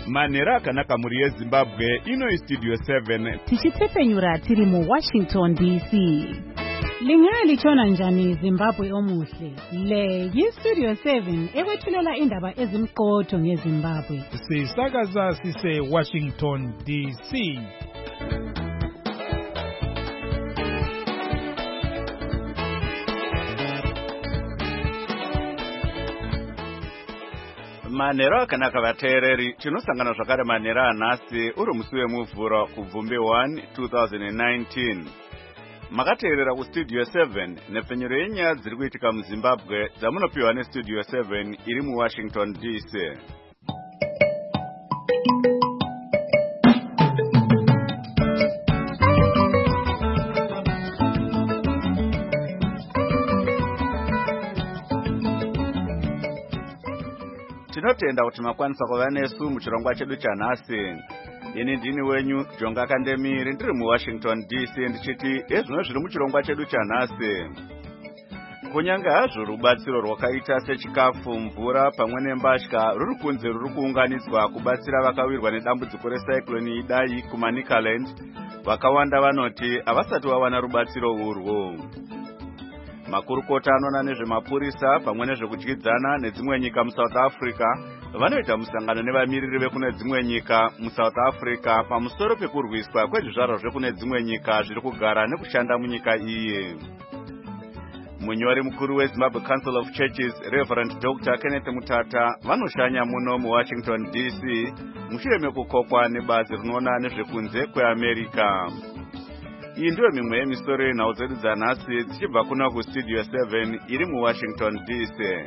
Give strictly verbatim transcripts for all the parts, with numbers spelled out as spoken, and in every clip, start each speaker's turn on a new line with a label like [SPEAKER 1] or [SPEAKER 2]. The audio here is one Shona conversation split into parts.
[SPEAKER 1] Manhero akanaka muri yeZimbabwe, ino iStudio seven.
[SPEAKER 2] Tichitsepenyura tiri mu Washington D C. Lingalitshona njani Zimbabwe omuhle? Le yiStudio seven ekwethulela indaba ezimqotho ngeZimbabwe.
[SPEAKER 3] Sisakaza sise Washington D C.
[SPEAKER 1] Manhero akanaka vateereri, tinosangana zvakare manhero anhasi uri musi wemuvhuro kuBvumbi one twenty nineteen. Makateerera kuStudio seven nepfenyuro yenyaya dziri kuitika muZimbabwe dzamunopiwa neStudio seven iri muWashington D C. Tinotenda kuti makwanisa kuva nesu muchirongwa chedu chanhasi. Ini ndini wenyu Jonga Kandemiri ndiri muWashington D C ndichiti ezvino zviri muchirongwa chedu chanhasi. Kunyange hazvo rubatsiro rwakaita sechikafu, mvura pamwe nembatya ruri kunze ruri kuunganidzwa kubatsira vakawirwa nedambudziko recyclone Idai kuManicaland, vakawanda vanoti havasati vawana rubatsiro urwu. Makurukota anoona nezvemapurisa pamwe nezvekudyidzana nedzimwe nyika muSouth Africa vanoita musangano nevamiriri vekune dzimwe nyika muSouth Africa pamusoro pekurwiswa kwezvizvarwa zvekune dzimwe nyika zviri kugara nekushanda munyika iyi. Munyori mukuru weZimbabwe Council of Churches Reverend Doctor Kenneth Mutata vanoshanya muno muWashington D C mushure mekukokwa nebazi rinoona nezvekunze kweAmerica. Iyi ndiyo mimwe yemisoro yenhau dzedu dzanhasi dzichibva kuna kuStudio seven iri muWashington D C.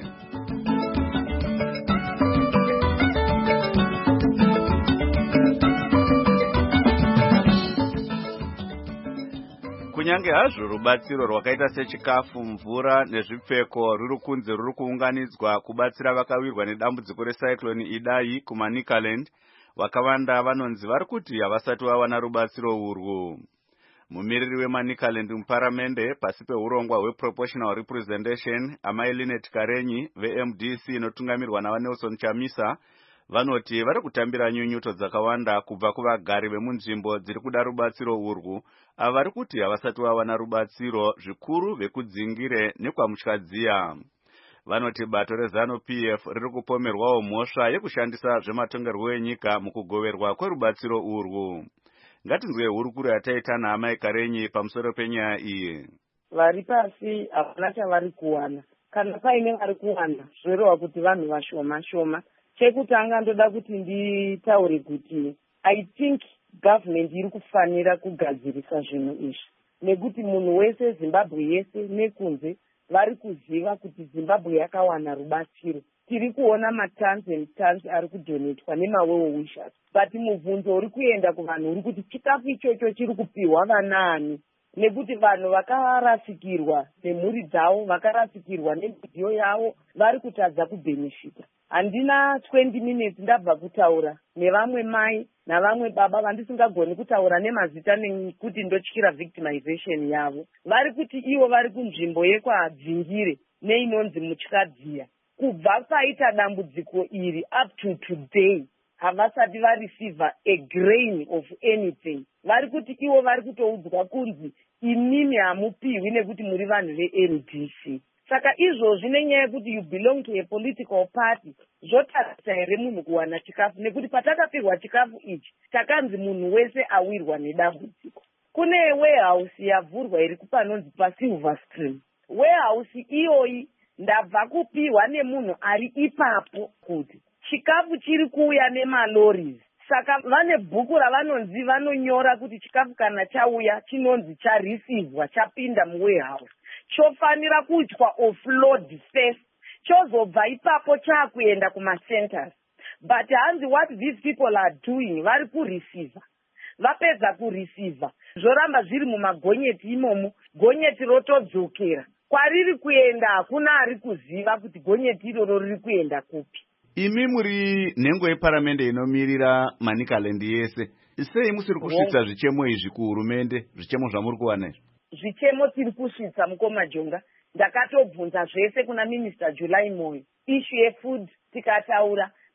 [SPEAKER 1] Kunyange hazvo rubatsiro rwakaita sechikafu, mvura nezvipfeko ruri kunze ruri kuunganidzwa kubatsira vakawirwa nedambudziko recyclone Idai kuManicaland, vakawanda vanonzi vari kuti havasati vawana rubatsiro urwu. Mumiriri weManicaland muparamende pasi peurongwa hweProportional Representation Amai Linet Karenyi veM D C inotungamirwa naVanelson Chamisa vanoti vari kutambira nyunyuto dzakawanda kubva kuvagari vemunzvimbo dziri kuda rubatsiro urwu, ava vari kuti havasati vawana rubatsiro zvikuru vekudzingire nekwaMutyadziya. Vanoti bato reZanu P F riri kupomerwawo mhosva yekushandisa zvematongerwo enyika mukugoverwa kwerubatsiro urwu. Ngatinzwe hurukuru yataita naAmai Karenyi pamusoro penyaya iyi.
[SPEAKER 4] Vari pasi hapana chavari kuwana. Kana paine vari kuwana zvoreva kuti vanhu vashoma shoma. Chekutanga ndoda kuti nditaure kuti I think government iri kufanira kugadzirisa zvinhu izvi. Nekuti munhu wese Zimbabwe yese nekunze vari kuziva kuti Zimbabwe yakawana rubatsiro. Tiri kuona matons and tons ari kudonetwa nemawewo wishers. But mubvunzo uri kuenda kuvanhu uri kuti chikafu ichocho chiri kupiwa vanaani. Nekuti vanhu vakarasikirwa nemhuri dzavo, vakarasikirwa nemidziyo yavo, vari kutadza kubhenefita. Handina twenty minutes ndabva kutaura nevamwe mai navamwe baba vandisingagoni kutaura nemazita nekuti ndotyira victimization yavo. Vari kuti ivo vari kunzvimbo yekwadzingire neinonzi Mutyadziya. Kubva paita dambudziko iri up to today havasati vareceive a grain of anything. Vari kuti ivo vari kutoudzwa kunzi imimi hamupiwi nekuti muri vanhu veM D C. Saka izvozvi nenyaya yekuti you belong to a political party zvotarisa here munhu kuwana chikafu, nekuti patakapihwa chikafu ichi takanzi munhu wese awirwa nedambudziko. Kune warehouse yavhurwa iri kupanonzi paSilver Stream. Warehouse iyoyi ndabva kupiwa nemunhu ari ipapo kuti chikafu chiri kuuya nemalorries. Saka vane bhuku ravanonzi vanonyora kuti chikafu kana chauya chinonzi charisivwa chapinda muwarehouse chofanira kuitwa offload first, chozobva ipapo chakuenda kumacenters. But hanzi what these people are doing vari kureceive. Vapedza kureceive zvoramba zviri mumagonyeti imomo, gonyeti rotodzokera kwariri kuenda hakuna ari kuziva kuti gonyeti iroro riri kuenda kupi.
[SPEAKER 1] Imi muri nhengo yeparamende inomirira Manicaland yese, sei musiri kusvitsa zvichemo izvi kuhurumende, zvichemo zvamuri kuwana izvi?
[SPEAKER 4] Zvichemo tiri kusvitsa mukoma Jonga. Ndakatobvunza zvese kuna Minister July Moyo. Issue yefood tikataura,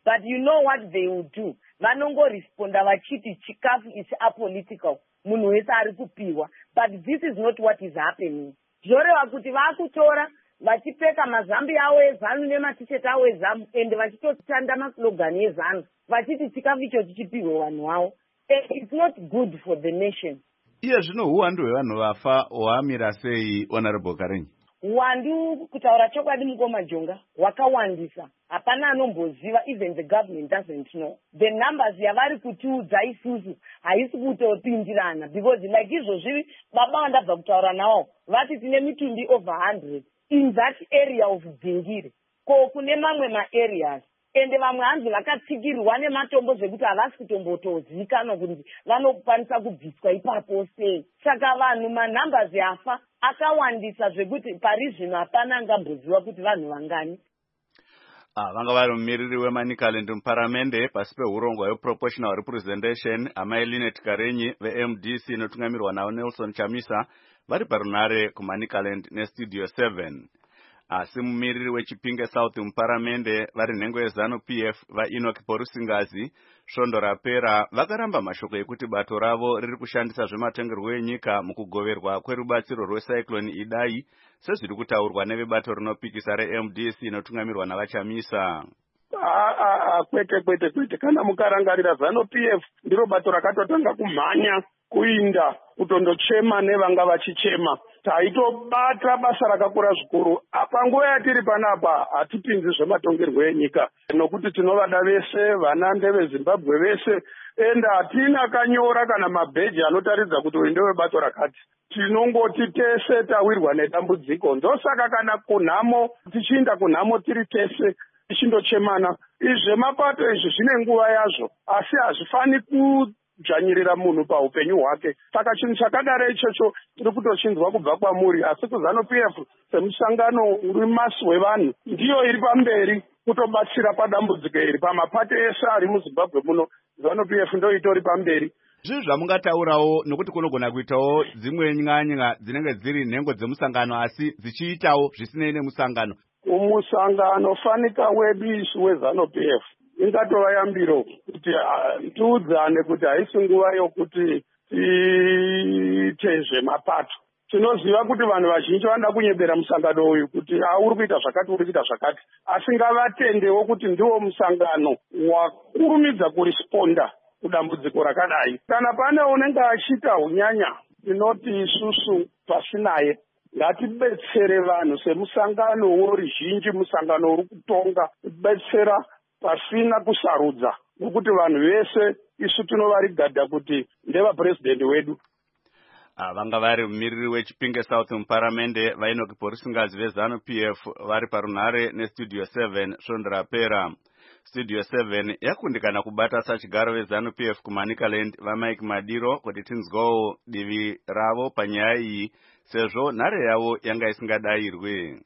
[SPEAKER 4] but you know what they will do. Vanongoresponda vachiti chikafu is apolitical. Munhu wese ari kupiwa. But this is not what is happening. Zvoreva kuti vakutora vachipfeka mazambi avo ezanu nematisheti avo ezamu ende vachitotanda maslogani ezanu vachiti chikafu icho chichipihwe vanhu vavo. It's not good for the nation.
[SPEAKER 1] Iye zvino uwandu hwevanhu vafa hwamira sei, Honorable Karenyi?
[SPEAKER 4] Uwandu kutaura chokwadi mukoma Jonga hwakawandisa. Hapana anomboziva, even the government doesn't know. The numbers yavari kutiudza isusu haisi kutopindirana, because like izvozvi baba vandabva kutaura nawo vati tine mitumbi over one hundred in that area of Dzingiri. Ko kune mamwe ma-areas ende vamwe hanzi vakatsikirwa nematombo zvekuti havasi kutombotozivikanwa kuti vanokwanisa kubviswa ipapo sei. Saka vanhu manumbers yafa akawandisa zvekuti pari zvino hapana angamboziva kuti vanhu vangani.
[SPEAKER 1] Ah, vanga vari mumiriri weManicaland muparamende pasi peurongwa hweproportional representation amai Linet Karenyi ve-M D C inotungamirwa navo Nelson Chamisa vari parunare kuManicaland nestudio seven. Asi mumiriri weChipinge South muparamende vari nhengo yeZanu P F vaEnoch Porusingazi svondo rapera vakaramba mashoko ekuti bato ravo riri kushandisa zvematongerwo enyika mukugoverwa kwerubatsiro rwecyclone Idai sezviri kutaurwa nevebato rinopikisa re-M D C inotungamirwa navaChamisa.
[SPEAKER 5] kwete kwete kwete kana mukarangarira Zanu P F ndiro bato rakatotanga kumhanya kuinda kutondochema nevanga vachichema. Taitobata basa rakakura zvikuru. Panguva yatiri panapa hatipinzi zvematongerwo enyika nokuti tinovada vese vana ndeveZimbabwe vese enda hatina kanyora kana mabheji anotaridza kuti uyu ndewebato rakati. Tinongoti tese tawirwa nedambudziko. Ndosaka kana kunhamo tichiinda kunhamo tiri tese tichindochemana. Izvemapato izvi zvine nguva yazvo asi hazvifani kudzvanyirira munhu paupenyu hwake. Saka chinhu chakadaro ichocho tiri kutochinzwa kubva kwamuri, asi kuZanu P F semusangano uri masi wevanhu ndiyo iri pamberi kutobatsira padambudziko iri pamapato ese ari muZimbabwe muno. Zanu P F ndo itori pamberi.
[SPEAKER 1] Zvinhu zvamungataurawo nokuti kunogona kuitawo dzimwe nyanya dzinenge dziri nhengo dzemusangano asi dzichiitawo zvisinei nemusangano.
[SPEAKER 5] Umusangano fanika wedu isu weZanu P F ingatova yambiro kuti tiudzane kuti haisi nguva yokuti tiite zvemapato. Tinoziva kuti vanhu vazhinji vanoda kunyebera musangano uyu kuti uri kuita zvakati uri kuita zvakati, asi ngavatendewo kuti ndiwo musangano wakurumidza kurisponda kudambudziko rakadai. Kana pane unenge achiita unyanya tinoti isusu pasinaye ngatibetsere vanhu semusangano woruzhinji, musangano uri kutonga kubetsera pasina kusarudza nokuti vanhu vese isu tinovarigadha kuti ndevapurezidendi wedu.
[SPEAKER 1] Vanga vari mumiriri weChipinge South muparamende vaEnoch Porusingazi veZanu P F vari parunare nestudio seven svondo rapera. Studio seven yakundikana kubata sachigaro veZanu P F kuManicaland vaMike Madiro kuti tinzwawo divi ravo panyaya iyi sezvo nhare yavo yanga isingadayirwe.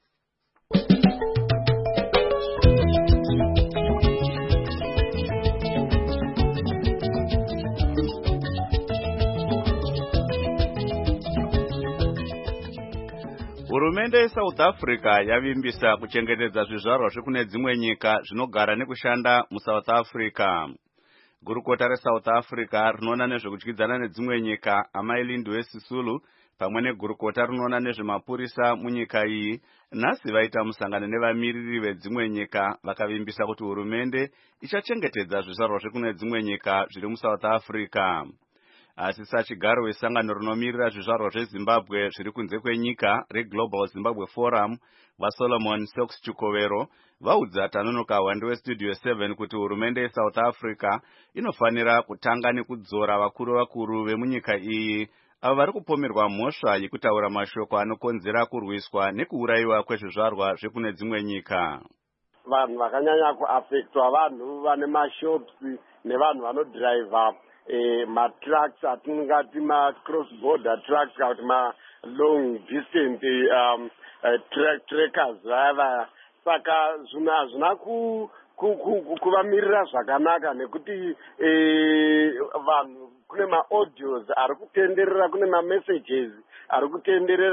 [SPEAKER 1] Hurumende yeSouth Africa yavimbisa kuchengetedza zvizvarwa zvekune dzimwe nyika zvinogara nekushanda muSouth Africa. Gurukota reSouth Africa rinoona nezvekudyidzana nedzimwe nyika amai Lindiwe Sisulu pamwe negurukota rinoona nezvemapurisa munyika iyi nhasi vaita musangano nevamiriri vedzimwe nyika vakavimbisa kuti hurumende ichachengetedza zvizvarwa zvekune dzimwe nyika zviri muSouth Africa. Asi sachigaro wesangano rinomirira zvizvarwa zveZimbabwe zviri kunze kwenyika reGlobal Zimbabwe Forum vaSolomon Sox Chukovero vaudza Tanonoka Hwande weStudio seven kuti hurumende yeSouth Africa inofanira kutanga nekudzora vakuru vakuru vemunyika iyi avo vari kupomerwa mhosva yekutaura mashoko anokonzera kurwiswa nekuurayiwa kwezvizvarwa zvekune dzimwe nyika.
[SPEAKER 6] Vanhu vakanyanya kuafektwa vanhu vane mashops nevanhu vanodhiraivha Eh, ma-trucks atingati ma-cross-border trucks kana kuti ma-long distance um, uh, track, trackers vaya. Saka zvina ku, ku, ku, kuvamirira zvakanaka nekuti eh, vanhu kune ma-audios ari kutenderera, kune ma-messages ari kutenderera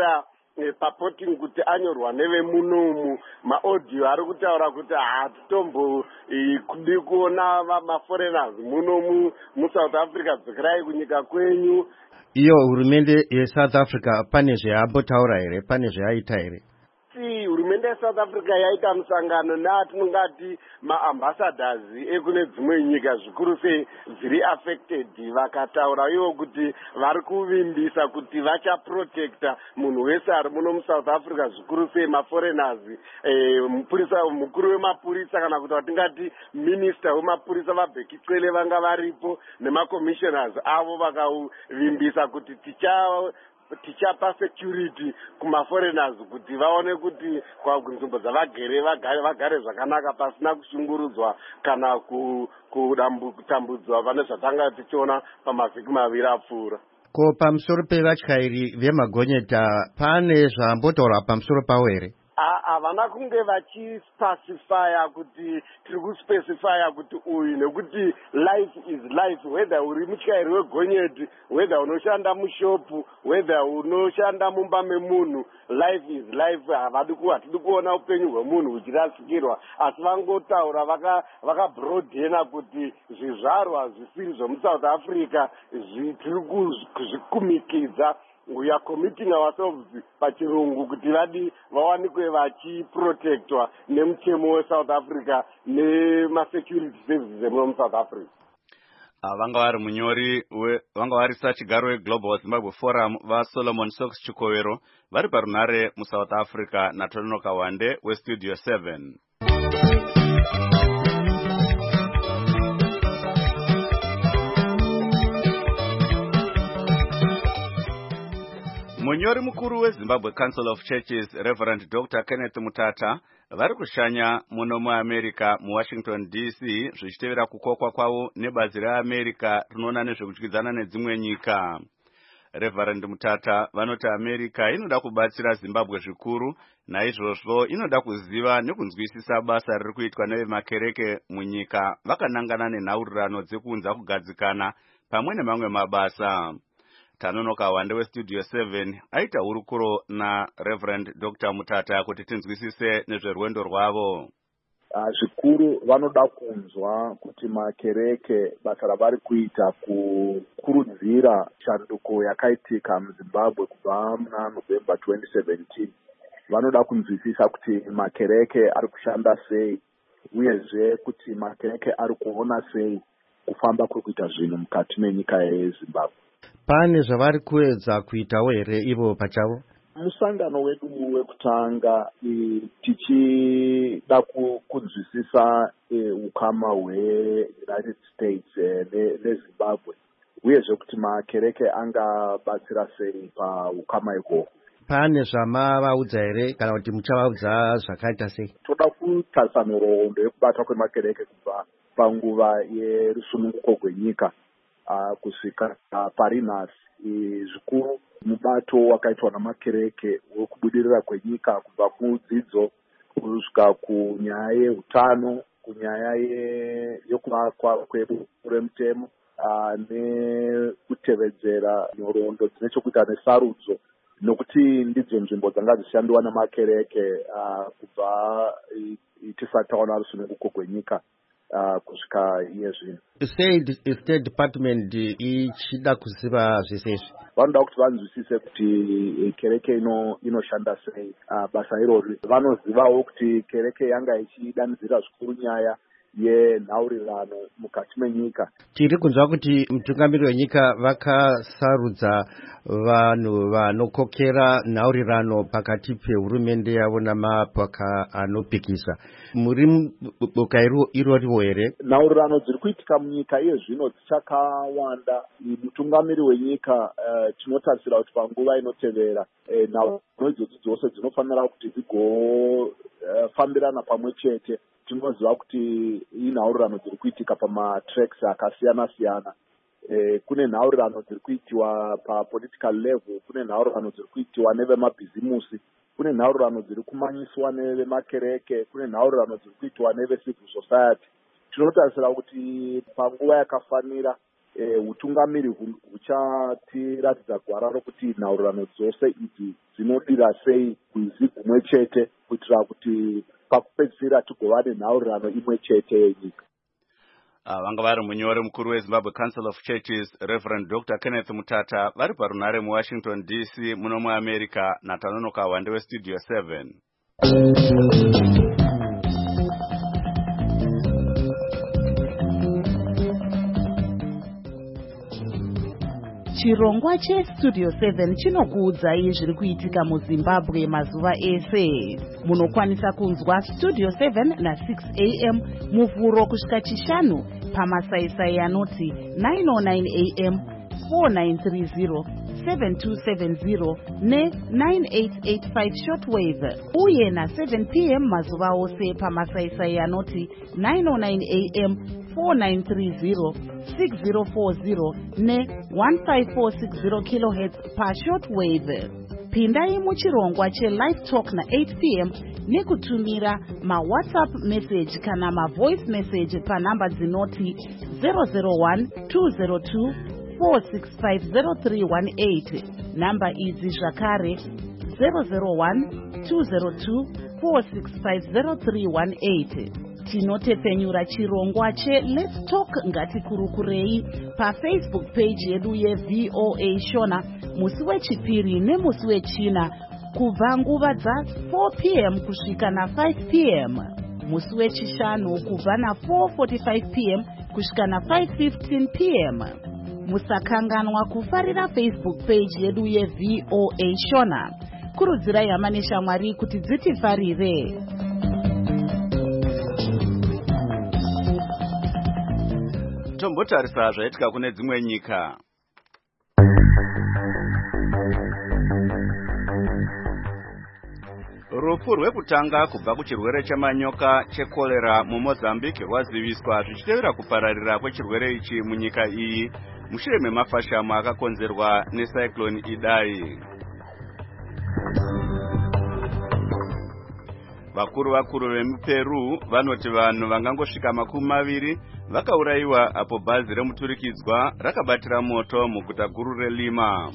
[SPEAKER 6] paporting kuti anyorwa nevemunomu maaudio ari kutaura kuti hatitombo kudi kuona maforeigners munomu musouth africa, dzokerai kunyika kwenyu.
[SPEAKER 7] Iyo hurumende yeSouth Africa pane zvayambotaura here, pane zvayaita here?
[SPEAKER 6] Si hurumende yeSouth Africa yaita musangano neatinongati maambassadors ekune dzimwe nyika zvikuru sei dziri affected, vakataura ivo kuti vari kuvimbisa kuti vachaprotecta munhu wese ari muno muSouth Africa, zvikuru sei maforeigners. eh, mupurisa mukuru wemapurisa kana kuti vatingati minister wemapurisa vaBheki Cele vanga varipo nemacommissioners avo vakavimbisa kuti ticha tichapa security kumaforeigners kuti vaone kuti kunzvimbo dzavagere vagare vagare zvakanaka pasina kushungurudzwa kana kutambudzwa pane zvatanga tichiona pamavhiki maviri apfuura.
[SPEAKER 7] Ko pamusoro pevatyairi vemagonyeta pane zvambotaura pamusoro pavo here?
[SPEAKER 6] Havana kunge vachispecifya kuti tiri kuspecifya kuti uyu, nekuti life is life, whether uri mutyairi wegonyeti, whether unoshanda mushopu, whether unoshanda mumba memunhu, life is life. Havadi hatidi kuona upenyu hwemunhu huchirasikirwa, asi vangotaura vakabrodhena kuti zvizvarwa zvisiri zvemuSouth Africa tiri kuzvikumikidza. We are committing ourselves pachirungu kuti vadi vawanikwe vachiprotectwa nemutemo weSouth Africa nemasecurity services emuno muSouth Africa.
[SPEAKER 1] Vanga vari munyori vanga vari sachigaro weGlobal Zimbabwe Forum vaSolomon Sox Chikovero vari parunare muSouth Africa naTononoka Wande weStudio seven. Munyori mukuru weZimbabwe Council of Churches Reverend Doctor Kenneth Mutata vari kushanya muno muAmerica muWashington D C zvichitevera kukokwa kwavo nebazi reAmerica rinoona nezvekudyidzana nedzimwe nyika. Reverend Mutata vanoti America inoda kubatsira Zimbabwe zvikuru, naizvozvo inoda kuziva nekunzwisisa basa riri kuitwa nevemakereke munyika vakanangana nenhaurirano dzekuunza kugadzikana pamwe nemamwe mabasa. Tanonoka Wande weStudio seven aita hurukuro naReverend Doctor Mutata kuti tinzwisise nezverwendo rwavo.
[SPEAKER 8] Zvikuru vanoda kunzwa kuti makereke basa ravari kuita kukurudzira shanduko yakaitika muZimbabwe kubva muna November twenty seventeen. Vanoda kunzwisisa kuti makereke ari kushanda sei, uyezve kuti makereke ari kuona sei kufamba kuri kuita zvinhu mukati menyika yeZimbabwe.
[SPEAKER 7] Pane zvavari kuedza kuitawo here ivo pachavo?
[SPEAKER 8] Musangano wedu wekutanga tichida kunzwisisa ukama hweUnited States neZimbabwe, uyezve kuti makereke angabatsira sei paukama ikoko.
[SPEAKER 7] Pane zvamavaudza here kana kuti muchavaudza zvakaita sei?
[SPEAKER 8] Toda kutarisa nhoroondo yekubatwa kwemakereke kubva panguva yerusununguko rwenyika kusvika pari nhasi. Zvikuru mubato wakaitwa namakereke wekubudirira kwenyika kubva kudzidzo kusvika kunyaya yeutano, kunyaya yekuvakwa kwemutemo nekutevedzera nhoroondo dzine chokuita nesarudzo, nokuti ndidzo nzvimbo dzanga dzishandiwa namakereke kubva tisati taona rusununguko rwenyika kusvika iye zvino.
[SPEAKER 7] State Department ichida kuziva zvese izvi.
[SPEAKER 8] Vanoda kuti vanzwisise kuti kereke inoshanda sei basa irori. Vanozivawo kuti kereke yanga ichidanidzira zvikuru nyaya yenhaurirano mukati menyika.
[SPEAKER 7] Tiri kunzwa kuti mutungamiri wenyika vakasarudza vanhu vanokokera nhaurirano pakati pehurumende yavo namapoka anopikisa. Muri boka iroriwo here?
[SPEAKER 8] Nhaurirano dziri kuitika munyika iye zvino dzichakawanda. Mutungamiri wenyika tinotarisira kuti panguva inotevera nhaurirano idzodzo dzose dzinofanira kuti dzigofambirana pamwe chete. Tinoziva kuti inhaurirano dziri kuitika pamatracks akasiyana siyana. E, kune nhaurirano dziri kuitiwa papolitical level, kune nhaurirano dziri kuitiwa nevemabhizimusi, kune nhaurirano dziri kumanyiswa nevemakereke, kune nhaurirano dziri kuitiwa nevecivil society. Tinotarisira kuti panguva yakafanira hutungamiri huchatiratidza gwara rokuti nhaurirano dzose idzi dzinodiro tingadzivirira sei gwizi gumwe chete kuitira kuti pakupedzisira tigova nenhaurirano imwe chete yenyika.
[SPEAKER 1] Uh, vanga vari munyori mukuru weZimbabwe Council of Churches Reverend Doctor Kenneth Mutata vari parunare muWashington D C muno muAmerica naTanonoka Wande weStudio seven.
[SPEAKER 9] Chirongwa cheStudio seven chinokuudzai zviri kuitika muZimbabwe mazuva ese. Munokwanisa kunzwa Studio seven na six a m muvhuro kusvika chishanu pamasaisai anoti nine oh nine a m, four nine three zero, seven two seven zero ne nine eight eight five shortwave, uye na seven p m mazuva ose pamasaisai anoti nine oh nine a m, four nine three zero, six zero four zero ne one five four six zero kilohertz pa shortwave. Pindai muchirongwa cheLive Talk na eight p m nekutumira ma WhatsApp message kana ma voice message pa namba dzinoti zero zero one two zero two four six five zero three one eight. Namba idzi zvakare zero zero one two zero two four six five zero three one eight. Tinotepenyura chirongwa che Let's Talk ngatikurukurei pa Facebook page yedu ye V O A Shona musi wechipiri nemusi wechina kubva nguva dza four p m kusvika na five p m, musi wechishanu kubva na four forty-five p m kusvika na five fifteen p m. Musakanganwa kufarira Facebook page yedu ye V O A Shona. Kurudzirai hama neshamwari kuti dzitifarire.
[SPEAKER 1] Tombotarisa zvaitika kune dzimwe nyika. Rufu rwekutanga kubva kuchirwere chemanyoka chekolera muMozambique rwaziviswa zvichitevera kupararira kwechirwere ichi munyika iyi mushure memafashamu akakonzerwa necyclone Idai. Vakuru vakuru vemuPeru vanoti vanhu vangangosvika makumi maviri vakaurayiwa apo bhazi remuturikidzwa rakabatira moto muguta guru reLima.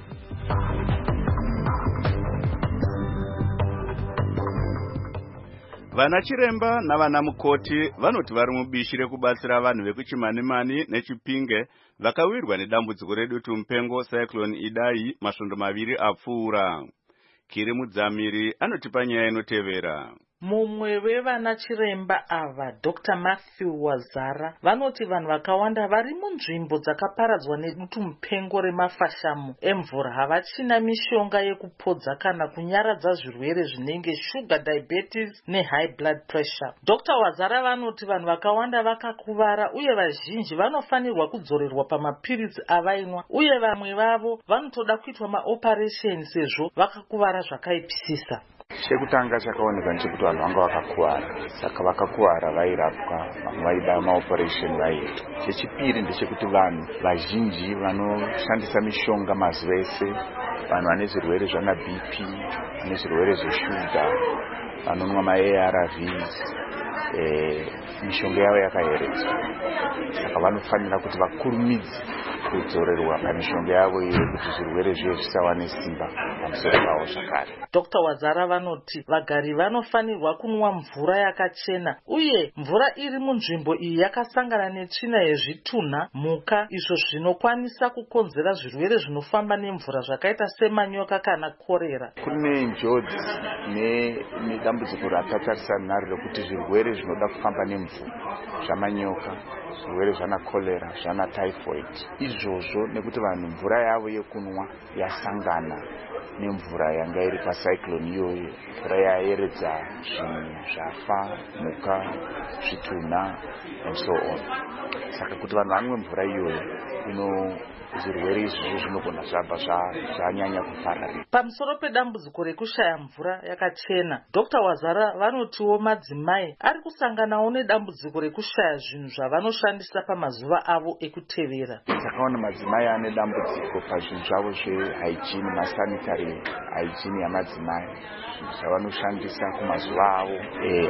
[SPEAKER 1] Vana chiremba navana mukoti vanoti vari mubishi rekubatsira vanhu vekuChimanimani neChipinge vakawirwa nedambudziko redutu mupengo cyclone Idai masvondo maviri apfuura. Kiri Mudzamiri anotipa nyaya inotevera.
[SPEAKER 10] Mumwe wevana chiremba ava, Doctor Matthew Wazara, vanoti vanhu vakawanda vari munzvimbo dzakaparadzwa nedutu mupengo remafashamu emvura havachina mishonga yekupodza kana kunyaradza zvirwere zvinenge sugar diabetes nehigh blood pressure. Doctor Wazara vanoti vanhu vakawanda vakakuvara uye vazhinji vanofanirwa kudzorerwa pamapirizi avainwa uye vamwe vavo vanotoda kuitwa maoperation sezvo vakakuvara zvakaipisisa.
[SPEAKER 11] Chekutanga chakaoneka ndechekuti vanhu vanga vakakuwara, saka vakakuwara vairapwa, vamwe vaida maoperation vaiitwa. Chechipiri ndechekuti vanhu vazhinji vanoshandisa mishonga mazuva ese, vanhu vane zvirwere zvana B P, vane zvirwere zveshuga, vanonwa ma-A R Vs, eh, mishonga yavo yakaheredzwa. Saka vanofanira kuti vakurumidze kudzorerwa pamishonga yavo iyo kuti zvirwere zviye zvisawane simba pamusoro pavo zvakare.
[SPEAKER 10] Doctor Wazara vanoti vagari vanofanirwa kunwa mvura yakachena uye mvura iri munzvimbo iyi yakasangana netsvina yezvitunha, mhuka, izvo zvinokwanisa kukonzera zvirwere zvinofamba nemvura zvakaita semanyoka kana korera.
[SPEAKER 11] Kune njodzi nedambudziko ratatarisana naro rekuti zvirwere zvinoda kufamba nemvura zvamanyoka, zvirwere zvana kolera, zvana typhoid. Izvozvo nekuti vanhu mvura yavo yekunwa yasangana nemvura yanga iri pacyclone iyoyo, mvura yayeredza zvinhu zvafa, mhuka, zvitunha and so on. Saka kuti vanhu vanwe mvura iyoyo ino zvirwere izvi zvinogona zvabva zvanyanya kupararira.
[SPEAKER 10] Pamusoro pedambudziko rekushaya mvura yakachena, Doctor Wazara vanotiwo madzimai ari kusanganawo nedambudziko rekushaya zvinhu zvavanoshandisa pamazuva avo ekutevera.
[SPEAKER 11] Takaona madzimai ane dambudziko pazvinhu zvavo zvehygiene, masanitary hygiene yamadzimai, zvavanoshandisa kumazuva avo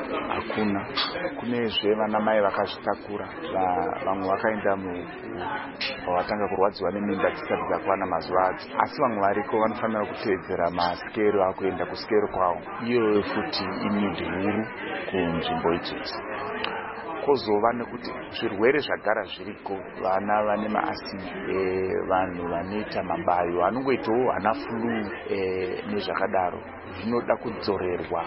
[SPEAKER 11] hakuna. Kunezve vana mai vakazvitakura, vamwe vakaenda pavatanga kurwadziwa vanobatwa nemimba dzisati dzakwana mazuva adzo, asi vamwe variko vanofanira kuteedzera masikero akuenda kusikero kwavo. Iyo futi imidi huru kunzvimbo idzidzi. Kozova nekuti zvirwere zvagara zviriko, vana vane maasidi, e, vanhu vanoita mabayo anongoitawo hana flu e, nezvakadaro zvinoda kudzorerwa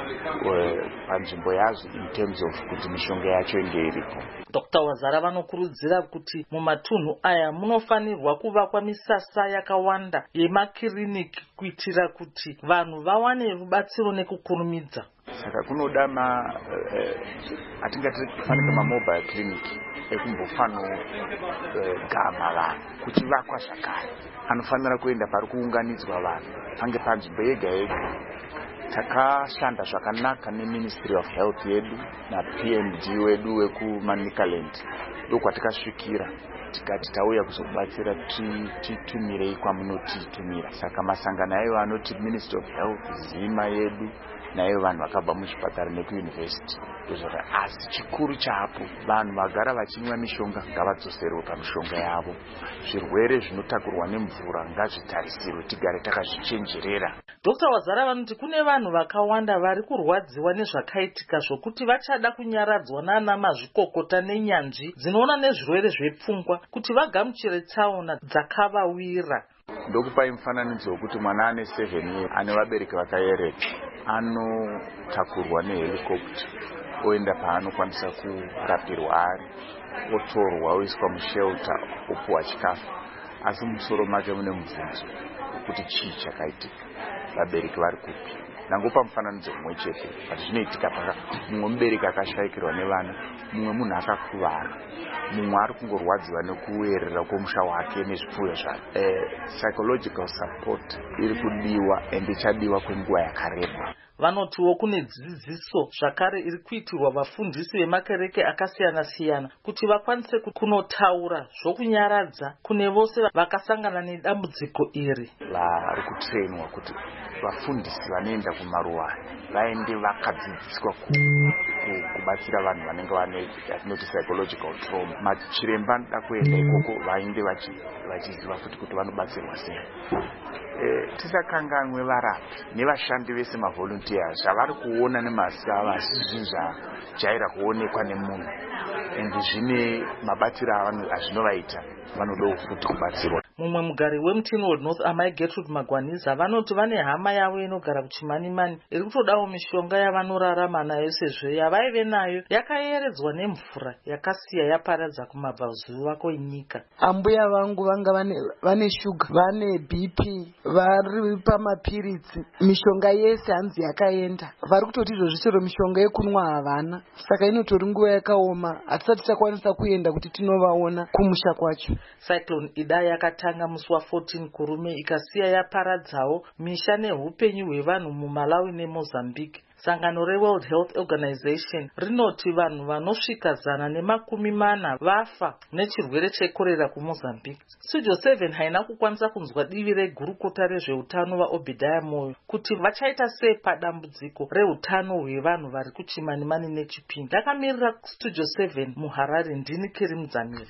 [SPEAKER 11] e, panzvimbo yazvo in terms of kuti mishonga yacho inge iripo.
[SPEAKER 10] Doctor Wazara vanokurudzira kuti mumatunhu aya munofanirwa kuvakwa misasa yakawanda yemakiriniki kuitira kuti vanhu vawane rubatsiro nekukurumidza.
[SPEAKER 11] Saka kunoda ma eh, atingati fanike mamobile clinic ekumbofano eh, gama vanhu kuti vakwa zvakare anofanira kuenda pari kuunganidzwa vanhu pange panzvimbo yega yega. Takashanda zvakanaka neMinistry of Health yedu na P M D wedu wekuManicaland ndokwatikasvikira tikati tauya kuzobatsira titumirei kwamunotitumira. Saka masangano ayo anoti Ministry of Health, Zima yedu nayo vanhu vakabva muzvipatara nekuyunivhesiti ndozvaka. Asi chikuru chapo vanhu vagara vachinwa mishonga ngavadzoserwe pamishonga yavo. Zvirwere zvinotakurwa nemvura ngazvitarisirwe tigare takazvichenjerera.
[SPEAKER 10] Doctor Wazara vanoti kune vanhu vakawanda vari kurwadziwa nezvakaitika zvokuti vachada kunyaradzwa nana mazvikokota nenyanzvi dzinoona nezvirwere zvepfungwa kuti vagamuchire tsaona dzakavawira.
[SPEAKER 11] Ndokupai mufananidzo wekuti mwana ane seven years ane vabereki vakayereka anotakurwa nehelicopter oenda paanokwanisa kurapirwa ari, otorwa oiswa mushelter opuwa chikafu, asi musoro make mune mubvunzo kuti chii chakaitika, vabereki vari kupi. Nangopa mufananidzo mumwe chete kuti zvinoitika paka mumwe mubereki akashaikirwa nevana, mumwe munhu akakuvara, mumwe ari kungorwadziwa nekuerera kwomusha wake nezvipfuyo zvake. Eh, psychological support iri kudiwa ende ichadiwa kwenguva yakareba.
[SPEAKER 10] Vanotiwo kune dzidziso zvakare iri kuitirwa vafundisi vemakereke akasiyana siyana kuti vakwanise kunotaura zvokunyaradza kune vose vakasangana nedambudziko iri.
[SPEAKER 11] Vari kutrainwa kuti vafundisi vanoenda kumaruwa vaende vakadzidziswa kubatsira vanhu vanenge vane yatinoti psychological trauma. Machiremba anoda kuenda ikoko vaende vachiziva futi kuti vanobatsirwa sei. Eh, tisakanganwe varapi nevashandi vese mavolunteers avari kuona nemasiava azvizvi zvajaira kuonekwa nemunhu ende zvine mabatiro azvinovaita vanodawo futi kubatsirwa.
[SPEAKER 10] Mumwe mugari weMtini North Amai Gertrude Magwaniza vanoti vane hama yavo inogara kuChimanimani iri kutodawo mishonga yavanorarama nayo sezvo yavaive nayo yakayeredzwa nemvura yakasiya yaparadza kumabvazuva kwenyika.
[SPEAKER 12] Ambuya vangu vanga vane vane shuga, vane B P, vari pamapiritsi, mishonga yese hanzi yakaenda. Vari kutoti izvozvi chero mishonga yekunwa havana. Saka inotori nguva yakaoma hatisati takwanisa kuenda kuti tinovaona kumusha kwacho.
[SPEAKER 10] Cyclone Idai yakatanga musi wa14 kurume ikasiya yaparadzawo misha neupenyu hwevanhu muMalawi neMozambique. Sangano reWorld Health Organization rinoti vanhu vanosvika zana nemakumi mana vafa nechirwere chekorera kuMozambique. Studio seven haina kukwanisa kunzwa divi regurukota rezveutano vaObhidhaya Moyo kuti vachaita sei padambudziko reutano hwevanhu vari kuChimanimani neChipinge. Ndakamirira Studio seven muHarare, ndini Keri Mudzamiri.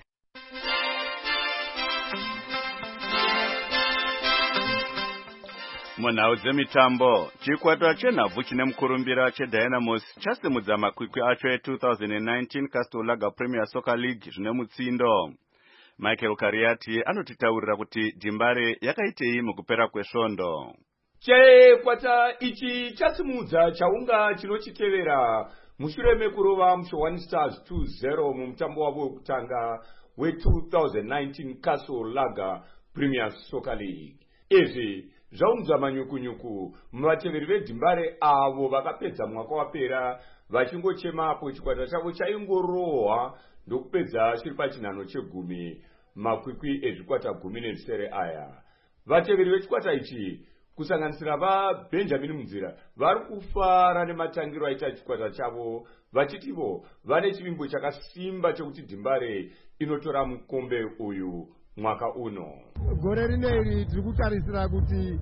[SPEAKER 1] Munhau dzemitambo, chikwata chenhabvu chine mukurumbira cheDynamos chasimudza makwikwi acho e-twenty nineteen Castle Lager Premier Soccer League zvine mutsindo. Michael Kariati anotitaurira kuti Dimbare yakaitei mukupera kwesvondo.
[SPEAKER 13] Chikwata ichi chasimudza chaunga chinochitevera mushure mekurova Mushowani Stars two zero mumutambo wavo wekutanga we-twenty nineteen Castle Lager Premier Soccer League. Izvi zvaunza manyukunyuku muvateveri veDimbare avo vakapedza mwaka wapera vachingochema apo chikwata chavo chaingorohwa ndokupedza chiri pachinhano chegumi makwikwi ezvikwata gumi nezvisere aya. Vateveri vechikwata ichi kusanganisira vaBenjamin Munzira vari kufara nematangiro aita chikwata chavo vachitivo vane chivimbo chakasimba chekuti Dimbare inotora mukombe uyu mwaka uno.
[SPEAKER 14] Gore rineri tiri kutarisira kuti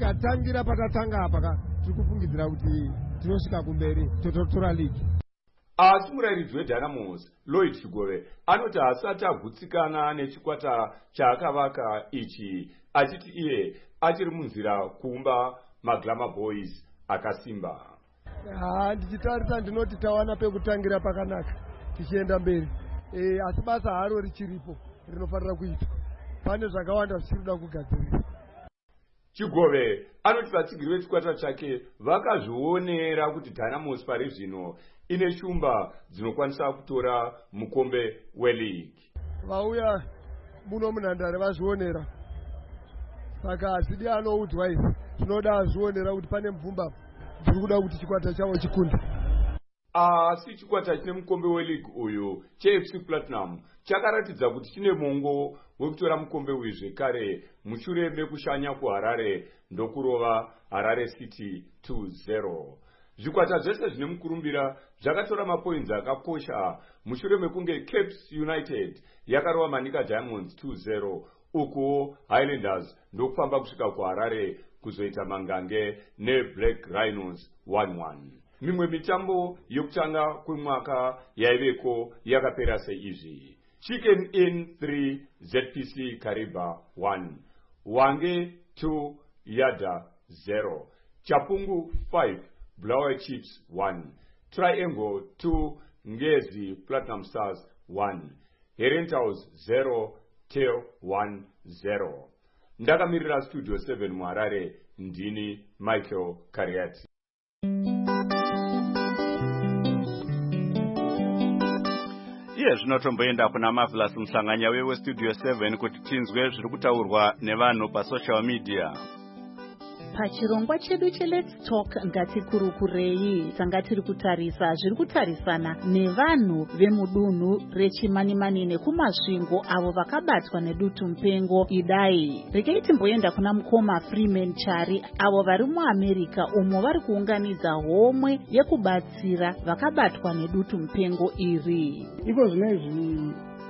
[SPEAKER 14] tikatangira patatanga apa tiri kufungidzira kuti tinosvika kumberi tototora ligi.
[SPEAKER 13] asi murayiridzi wedynamos Lloyd Chigove anoti asati agutsikana nechikwata chaakavaka ichi, achiti iye achiri munzira kuumba maGlamour Boys akasimba.
[SPEAKER 14] Ha, ndichitarisa ndinoti tawana pekutangira pakanaka tichienda mberi. E, asi basa haro richiripo rinofanira kuitwa. Pane zvakawanda zvichirida kugadzirira.
[SPEAKER 13] Chigove anoti vatsigiri vechikwata chake vakazvionera kuti Dynamos pari zvino ine shumba dzinokwanisa kutora mukombe weLeague.
[SPEAKER 14] Vauya muno munhandare vazvionera. Saka hazidi anoudzwa izvi. Zvinoda azvionera kuti pane mvumba dziri kuda kuti chikwata chavo chikunde.
[SPEAKER 13] Asi chikwata chine mukombe weLeague uyu cheF C Platinum chakaratidza kuti chine mongo wekutora mukombe uyu zvekare mushure mekushanya kuHarare ndokurova Harare City two zero. Zvikwata zvese zvine mukurumbira zvakatora mapoints akakosha mushure mekunge Caps United yakarova Manika Diamonds two zero, uko Highlanders ndokufamba kusvika kuHarare kuzoita mangange neBlack Rhinos one one. Mimwe mitambo yokutanga kwemwaka yaiveko yakapera seizvi: Chicken Inn three, Z P C Kariba one, Wange two, Yada zero, Chapungu five, Blower Chips one, Triangle two, Ngezi Platinum Stars one, Herentals zero, Tail one zero. Ndakamirira Studio seven muHarare, ndini Michael Kariati.
[SPEAKER 1] Iye zvinotomboenda kuna Marvelous Mhlanganya wewe Studio seven kuti tinzwe zviri kutaurwa nevanhu pasocial media.
[SPEAKER 9] Pachirongwa chedu che Let's Talk ngatikurukurei tanga tiri kutarisa zviri kutarisana nevanhu vemudunhu rechimanimani nekumasvingo avo vakabatwa nedutu mupengo idai. Rekei timboenda kuna mukoma Freeman Chari avo vari muAmerica umo vari kuunganidza homwe yekubatsira vakabatwa nedutu mupengo iri.
[SPEAKER 15] Iko zvinezvi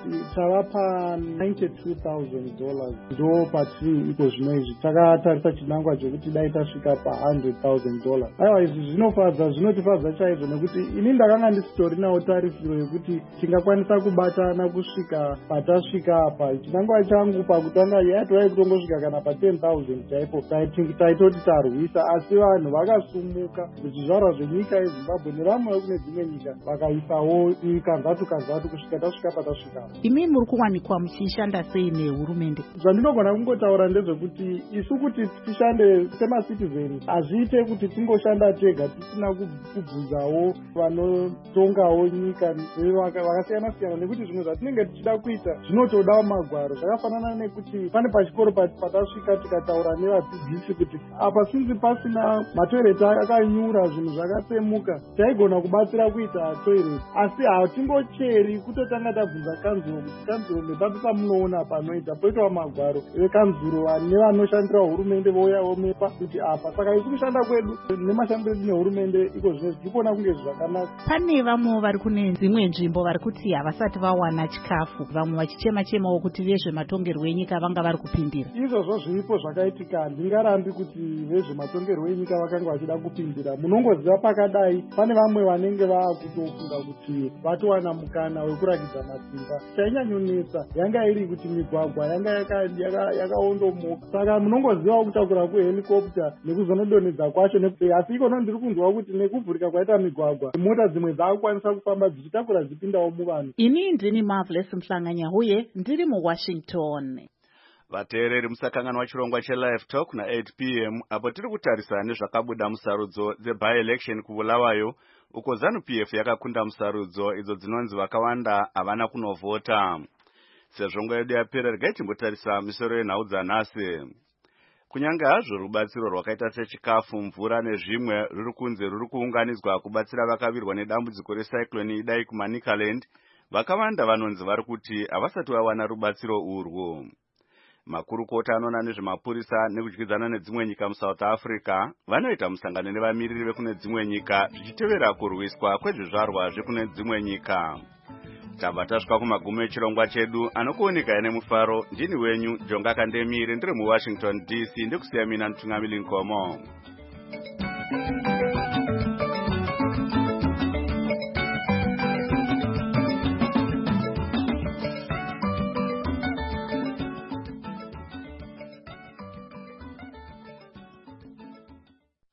[SPEAKER 15] tavapa ninety-two thousand dollars ndo patiri iko zvinezvi takatarisa chinangwa chekuti dai tasvika pa one hundred thousand dollars. Aiwa, izvi zvinofadza, zvinotifadza chaizvo nekuti ini ndakanga ndisitorinawo tarisiro yekuti tingakwanisa kubatana kusvika patasvika apa. Chinangwa changu pakutanga yaitova kutongosvika kana pa ten thousand chaipo taitoti tarwisa, asi vanhu vakasumuka zvizvarwa zvenyika yeZimbabwe nevamwe kune dzimwe nyika vakaisawo kanzatu kanzatu kusvika tasvika patasvika.
[SPEAKER 9] Imi muri kuwanikwa muchishanda sei nehurumende?
[SPEAKER 15] Zvandinogona kungotaura ndezvekuti isu kuti tishande semacitizen hazviite kuti tingoshanda tega tisina kubvunzawo vanotongawo nyika vakasiyana siyana, nekuti zvimwe zvatinenge tichida kuita zvinotodawo magwaro. Zvakafanana nekuti pane pachikoro patasvika tikataura nevadzidzisi kuti apa sinzi pasina matoireti akanyura zvinhu zvakatsemuka taigona kubatsira kuita toireti, asi hatingocheri kutotanga tabvunza kanzuro kuti kanzuro mepapi pamunoona panoita poitawo magwaro ekanzuro nevanoshandira hurumende vouya vomepa kuti apa. Saka isu kushanda kwedu nemashandiro edu nehurumende iko zvino zvirikona kunge zvakanaka.
[SPEAKER 9] Pane vamwe vari kune dzimwe nzvimbo vari kuti havasati vawana chikafu, vamwe vachichema chemawo kuti vezvematongerwo enyika vanga vari kupindira.
[SPEAKER 15] Izvozvo zviripo zvakaitika, handingarambi kuti vezvematongerwo enyika vakanga vachida kupindira. Munongoziva pakadai pane vamwe vanenge vaakutofunga kuti vatowana mukana wekurakidza masimba. Chainyanyonetsa yanga iri kuti migwagwa yanga yakaondomoka. Saka munongozivawo kutakura kwehelikopta nekuzonodonhedza kwacho, asi ikono ndiri kunzwa kuti nekuvhurika kwaita migwagwa mota dzimwe dzaakukwanisa kufamba dzichitakura dzipindawo muvanhu.
[SPEAKER 9] Ini ndini Marvelous Mhlanganya uye ndiri muWashington.
[SPEAKER 1] Vateereri musakanganwa chirongwa cheLive Talk na eight p m apo tiri kutarisa nezvakabuda musarudzo dzebi-election kuBulawayo uko ZANU-P F yakakunda musarudzo idzo dzinonzi vakawanda havana kunovhota. Sezvo nguva yedu yapera, regai timbotarisa misoro yenhau dzanhasi. Kunyange hazvo rubatsiro rwakaita sechikafu, mvura nezvimwe ruri kunze ruri kuunganidzwa kubatsira vakavirwa nedambudziko recyclone Idai kuManicaland, vakawanda vanonzi vari kuti havasati vawana rubatsiro urwu. Makurukota anoona nezvemapurisa nekudyidzana nedzimwe nyika muSouth Africa vanoita musangano nevamiriri vekune dzimwe nyika zvichitevera kurwiswa kwezvizvarwa zvekune dzimwe nyika. Tabva tasvika kumagumo echirongwa chedu, anokuoneka ine mufaro. Ndini wenyu Jonga Kandemire, ndiri muWashington D C, ndikusiya mina Ntungamili Nkomo.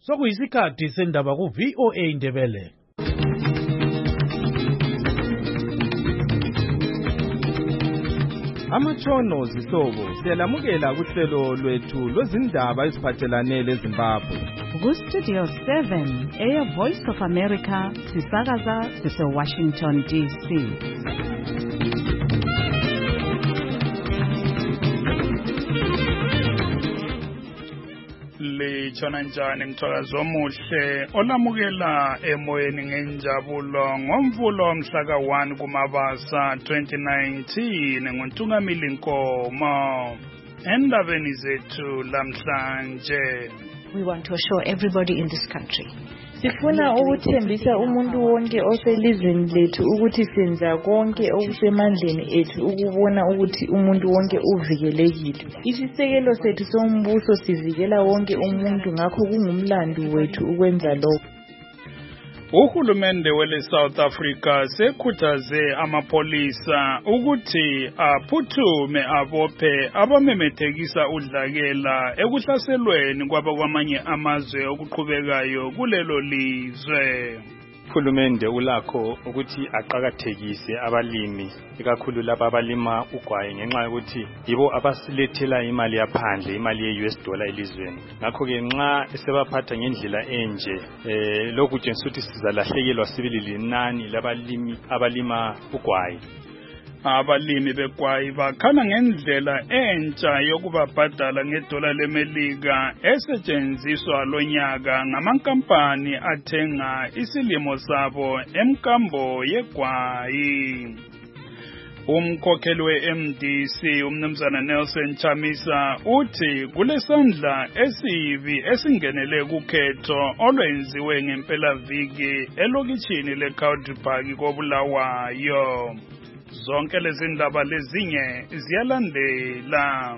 [SPEAKER 3] Sokuyisikhathi sendaba ku V O A Ndebele.
[SPEAKER 16] Amatshono zihlobo siyalamukela kuhlelo lwethu lwezindaba eziphathelane leZimbabwe.
[SPEAKER 2] Ku Studio seven, Air Voice of America, sisakaza sise Washington D C.
[SPEAKER 17] Litshona njani mthwakazi omuhle olamukela emoyeni ngenjabulo ngomvulo mhla ka one kuMabasa twenty nineteen ngontungamili Nkomo endabeni zethu lamhlanje.
[SPEAKER 18] We want to assure everybody in this country.
[SPEAKER 19] Sifuna ukuthembisa umuntu wonke oselizweni lethu ukuthi senza konke okusemandleni ethu ukubona ukuthi umuntu wonke uvikelekile. Isisekelo sethu sombuso sivikela wonke umuntu ngakho kungumlando wethu ukwenza lokho.
[SPEAKER 17] Uhulumende wele South Africa sekhuthaze amapolisa ukuthi aphuthume abophe abamemethekisa udlakela ekuhlaselweni kwabakwamanye amazwe okuqhubekayo kulelo lizwe.
[SPEAKER 20] Uhulumende ulakho ukuthi aqhakathekise abalimi ikakhulu laba abalima ugwayi ngenxa yokuthi yibo abasilethela imali yaphandle imali ye-U S dollar elizweni. Ngakho ke nxa esebaphatha ngendlela enje eh lokhu kutshengisa ukuthi sizalahlekelwa sibili linani labalimi abalima ugwayi.
[SPEAKER 17] Abalimi begwayi bakhala ngendlela entsha yokubabhadala ngedola lemelika esetshenziswa lonyaka ngamankampani athenga isilimo sabo emkambo yegwayi. Umkhokheli we-M D C umnumzana Nelson Chamisa uthi kulesandla esibi esingenele kukhetho olwenziwe ngempelaviki elokitshini leCountrypark koBulawayo. Zonke lezi ndaba lezinye ziyalandela.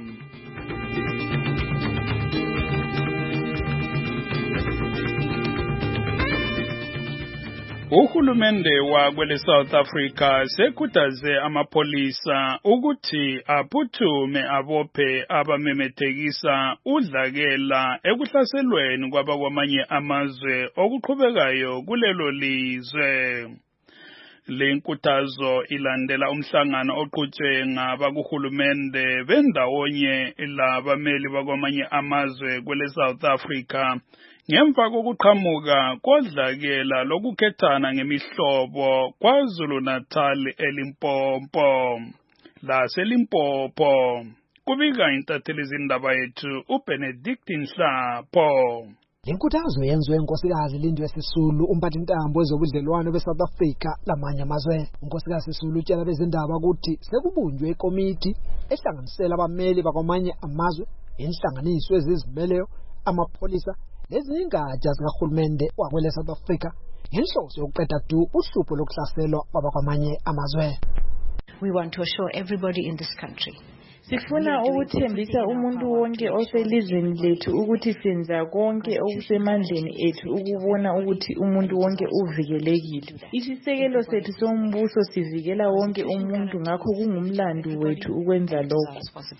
[SPEAKER 17] Uhulumende wakwele South Africa sekhuthaze amapolisa ukuthi aphuthume abophe abamemethekisa udlakela ekuhlaselweni kwabakwamanye amazwe okuqhubekayo kulelo lizwe. Le nkuthazo ilandela umhlangano oqhutshwe ngabakuhulumende bendawonye labameli bakwamanye amazwe kwele South Africa ngemva kokuqhamuka kodlakela lokukhethana ngemihlobo KwaZulu Natal eLimpopo. La seLimpopo kubika intatheli izindaba yethu uBenedict Nhlapho.
[SPEAKER 21] Lenkuthazo yenziwe unkosikazi Lindwe Sisulu umphathintambo wezobudlelwano beSouth Africa lamanye amazwe. Unkosikazi Sisulu utshela bezindaba ukuthi sekubunjwe ikomiti ehlanganisela abameli bakwamanye amazwe, inhlanganiso ezizimeleyo, amapolisa lezingatsha zikahulumende wakwele South Africa ngenhloso yokuqeda du uhlupho lokuhlaselwa kwabakwamanye amazwe.
[SPEAKER 18] We want to assure everybody in this country.
[SPEAKER 19] Sifuna ukuthembisa umuntu wonke oselizweni lethu ukuthi senza konke okusemandleni ethu ukubona ukuthi umuntu wonke uvikelekile. Isisekelo sethu sombuso sivikela wonke umuntu ngakho kungumlando wethu ukwenza lokho.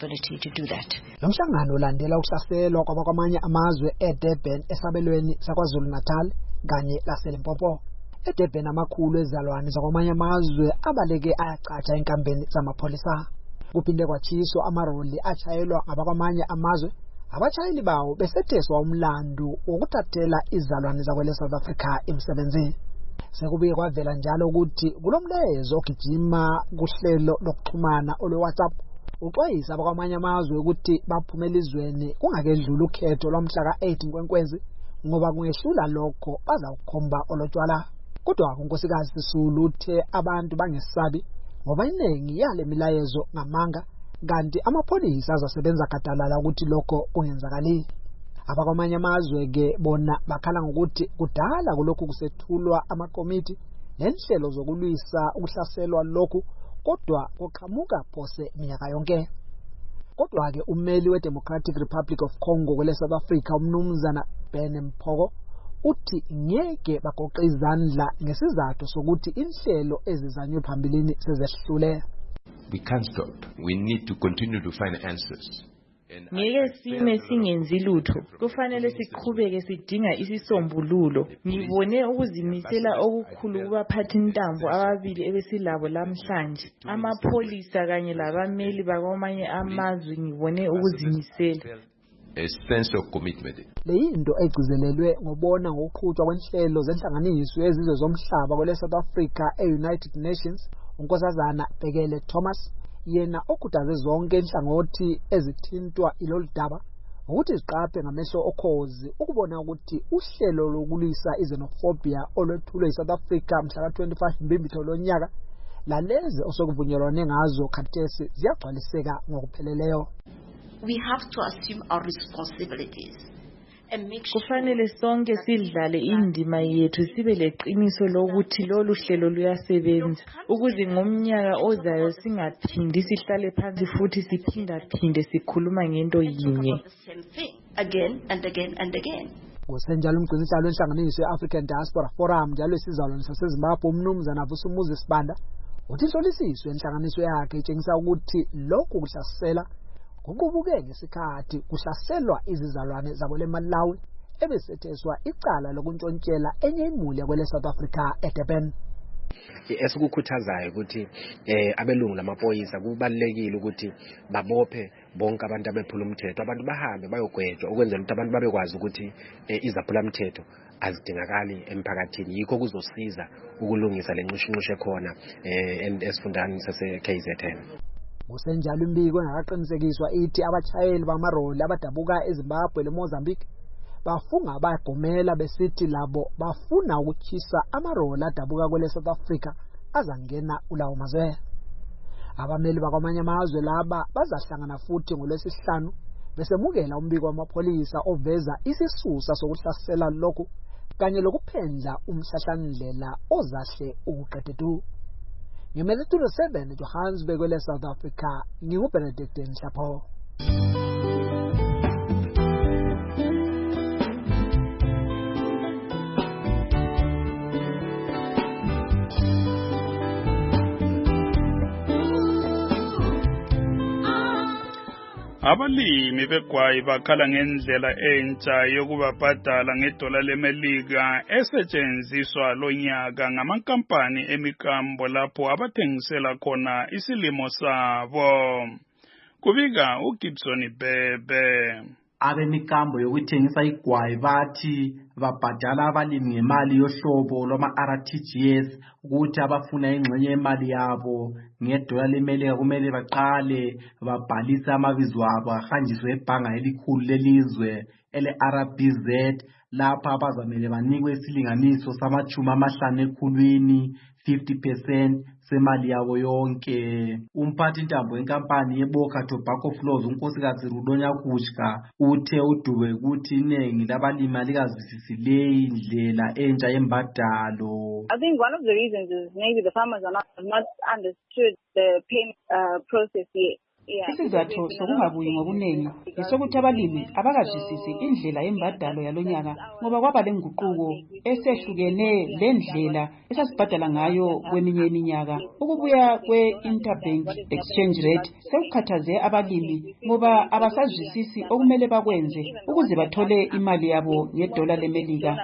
[SPEAKER 21] Lomhlangano ulandela ukuhlaselwa kwabakwamanye amazwe eDurban esabelweni saKwaZulu Natal kanye laseLimpopo. eDurban amakhulu ezalwane zakwamanye amazwe abaleke ayacatsha enkambeni zamapolisa. Kuphinde kwatshiswa amaroli achayelwa ngabakwamanye amazwe, abachayeli bawo besetheswa umlando wokuthathela izalwane zakwele South Africa emsebenzini. Sekubuye kwavela njalo ukuthi kulomlezo ogijima kuhlelo lokuxhumana olweWhatsApp uxwayisa abakwamanye amazwe ukuthi baphumele izweni kungakedlula ukhetho lwamhla ka eight Nkwenkwezi ngoba kungehlula lokho bazawukhomba olotshwala. Kodwa unkosikazi Sisulu uthe abantu bangesabi ngoba iningi yale milayezo ngamanga kanti amapolisa azasebenza gadalala ukuthi lokho kungenzakali. Abakwamanye amazwe ke bona bakhala ngokuthi kudala kulokhu kusethulwa amakomiti nenhlelo zokulwisa ukuhlaselwa lokhu kodwa kuqhamuka phose iminyaka yonke. Kodwa ke ummeli weDemocratic Republic of Congo kwele South Africa umnumzana Ben Mpoko uthi ngeke bagoqe izandla ngesizathu sokuthi inhlelo ezizanywe phambilini sezehlule.
[SPEAKER 22] We can't stop. We need to continue to find answers.
[SPEAKER 19] ngeke sime singenzi lutho. Kufanele siqhubeke sidinga isisombululo. Ngibone ukuzimisela okukhulu kubaphathi intambo ababili ebesilabo lamhlanje. Amapholisa kanye labameli bakwamanye amazwe ngibone ukuzimisela.
[SPEAKER 4] A sense of commitment.
[SPEAKER 21] Le yinto egcizelelwe ngobona ngokuqhutshwa kwenhlelo zenhlanganiso yezizwe zomhlaba kwele South Africa e-United Nations. uNkosazana Bhekele Thomas yena okhuthaze zonke inhlangothi ezithintwa ilolu daba ukuthi ziqaphe ngamehlo okhozi ukubona ukuthi uhlelo lokulwisa xenophobia olwethulwe eSouth Africa mhla ka twenty-five Mbimbitho lonyaka lalezi osokuvunyelwane ngazo khathesi ziyagcwaliseka ngokupheleleyo.
[SPEAKER 22] We have to assume our responsibilities and make sure
[SPEAKER 19] kufanele sonke sidlale indima yethu sibe leqiniso lokuthi lolu hlelo luyasebenza ukuze ngomnyaka ozayo singaphindi sihlale phansi futhi siphinda phinde sikhuluma ngento yinye
[SPEAKER 22] again and again and again.
[SPEAKER 21] Ngosenjalo umgcinisalo wenhlanganiso ye-African Diaspora Forum njalo esizalwane saseZimbabwe umnumzana Vusumuzi Sibanda uthi inhlolisiso yenhlanganiso yakhe itshengisa ukuthi lokhu kuhlasela kuqubuke ngesikhathi kuhlaselwa izizalwane zakwele Malawi ebesetheswa icala lokuntshontshela enye imuli yakwele South Africa eDurban.
[SPEAKER 23] Esikukhuthazayo ukuthi eh abelungu lamapolisa kubalekile ukuthi babophe bonke abantu abephula umthetho, abantu bahambe bayogwetshwa ukwenzela ukuthi abantu babekwazi ukuthi izaphula umthetho azidingakali emphakathini. Yikho kuzosiza ukulungisa lenqishinqisho khona eh esifundani sase K Z N.
[SPEAKER 21] Ngosenjalo imbiko engaqinisekiswa ithi abachayeli bamaroli abadabuka eZimbabwe leMozambique bafunga bayagomela besithi labo bafuna ukuchisa amaroli adabuka kwele South Africa azangena ulawo mazwe. Abameli bakwamanye amazwe laba bazahlangana futhi ngolwesihlanu besemukela umbiko wamapolisa oveza isisusa sokuhlasela lokhu kanye lokuphendla umhlahlandlela ozahle ukuqededu. Ngemetulo seven Johannesburg kwele South Africa nginguBenedict Nhlapho.
[SPEAKER 17] Abalimi begwayi bakhala ngendlela entsha yokubabhadala ngedola lemelika esetshenziswa lonyaka ngamankampani emikambo lapho abathengisela khona isilimo sabo. Kubika uGibson Bebe.
[SPEAKER 24] Abemikambo yokuthengisa igwayi bathi babhadala abalimi ngemali yohlobo lwama R T G S ukuthi abafuna ingxenye yemali yabo ngedola lemelika kumele baqale babhalisa amabizo abo ahanjiswe ebhanga elikhulu lelizwe ele R B Z lapha abazamele banikwe isilinganiso samachumi amahlanu ekhulwini fifty percent semali yabo yonke. Umphathi intambo yenkampani yeBoka Tobacco Flows uNkosikazi Rudonya Kushka uthe udube ukuthi inengi labalimi alikazwisisi leyi indlela entsha yembadalo.
[SPEAKER 25] I think one of the reasons is maybe the farmers are not, not understood the payment uh, process yet.
[SPEAKER 26] Isizathu sokungabuyi ngokunengi isokuthi abalimi abakazwisisi indlela yembadalo yalonyaka ngoba kwaba lenguquko esehlukene lendlela esasibhadala ngayo kweminye iminyaka. Ukubuya kwe-interbank exchange rate sekukhathaze abalimi ngoba abasazwisisi okumele bakwenze ukuze bathole imali yabo ngedola lemelika.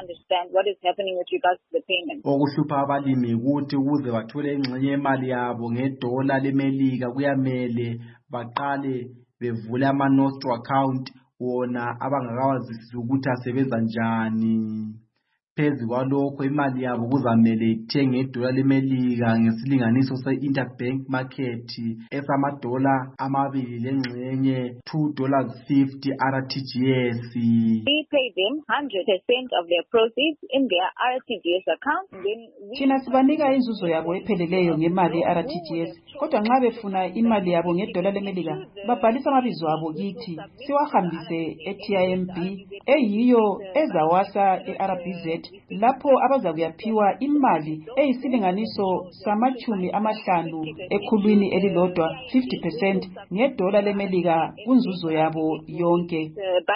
[SPEAKER 24] Okuhlupha abalimi ukuthi ukuze bathole ingxenye yemali yabo ngedola lemelika kuyamele baqale bevule ama-nostro account wona abangakawazisisi ukuthi asebenza njani. Phezu kwalokho imali yabo kuzamele ithenge idola lemelika ngesilinganiso se-interbank market esamadola amabili lengxenye two dollars fifty R T G S.
[SPEAKER 25] We pay them one hundred percent of their proceeds in their R T G S account.
[SPEAKER 26] Thina sibanika inzuzo yabo epheleleyo ngemali ye-R T G S kodwa nxa befuna imali yabo ngedola lemelika babhalisa amabizo abo kithi siwahambise e-T I M B eyiyo ezawasa e-R B Z lapho abazakuyaphiwa imali eyisilinganiso samachumi amahlanu ekhulwini elilodwa fifty percent ngedola lemelika kunzuzo yabo yonke.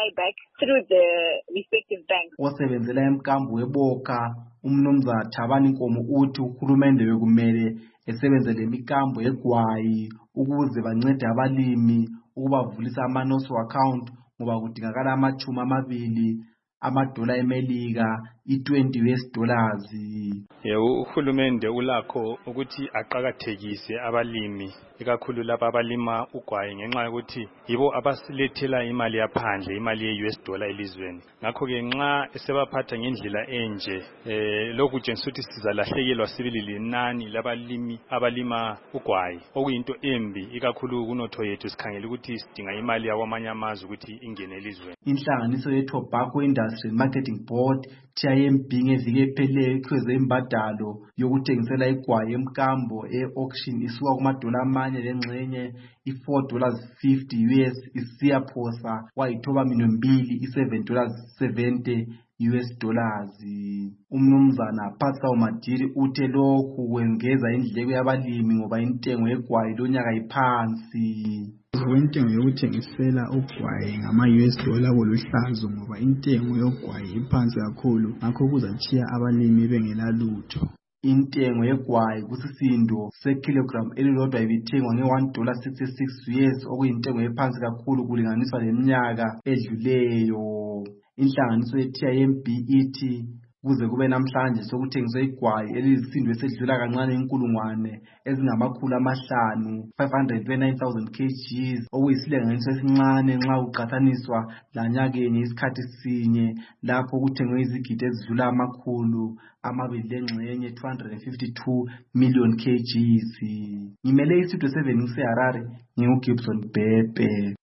[SPEAKER 24] Osebenzela emkambo weBoka umnumzana Thabani Nkomo uthi uhulumende bekumele esebenzele imikambo yegwayi ukuze bancede abalimi ukubavulisa ama-noso account ngoba kudingakala amachumi amabili amadola emelika i-twenty U S dollars.
[SPEAKER 20] Yebo, uhulumende ulakho ukuthi aqhakathekise abalimi ikakhulu laba abalima ugwayi ngenxa yokuthi yibo abasilethela imali yaphandle, imali ye-U S dollar elizweni. Ngakho ke nxa esebaphatha ngendlela enje eh lokhu kutshengisa ukuthi sizalahlekelwa sibili linani labalimi abalima ugwayi, okuyinto embi ikakhulu kunotho yethu sikhangela ukuthi sidinga imali yakwamanye amazwe ukuthi ingene elizweni.
[SPEAKER 24] Inhlanganiso ye-Tobacco Industry Marketing Board T I M B ngeviki ephelileyo ikhweze imbadalo yokuthengisela igwayi emkambo e-auction isuka kumadola amanye lengxenye i-four dollars fifty U S isiyaphosa kwayithoba minombili i-seven dollars seventy U S dollars. Umnumzana Pascal Madiri uthe lokhu kwengeza indleko yabalimi ngoba intengo yegwayi lonyaka iphansi.
[SPEAKER 5] Intengo yokuthengisela ugwayi ngama-U S dollar koluhlazo ngoba intengo yogwayi iphansi kakhulu, ngakho kuzachiya abalimi bengela lutho.
[SPEAKER 24] Intengo yegwayi kusisindo sekilogram elilodwa ibithengwa nge-one dollar sixty-six U S okuyintengo ephansi kakhulu kulinganiswa leminyaka edluleyo. Inhlanganiso ye-T I M B ithi kuze kube namhlanje sokuthengiswa igwayi eliyisindo esedlula kancane inkulungwane ezingamakhulu amahlanu five hundred twenty-nine thousand kilograms okuyisilinganiso esincane nxa kuqhathaniswa lanyakeni isikhathi sinye lapho kuthengwe izigidi ezidlula amakhulu amabili lengxenye two hundred fifty-two million kilograms. Ngimele istudio seven ngiseHarare, nginguGibson Bhebhe.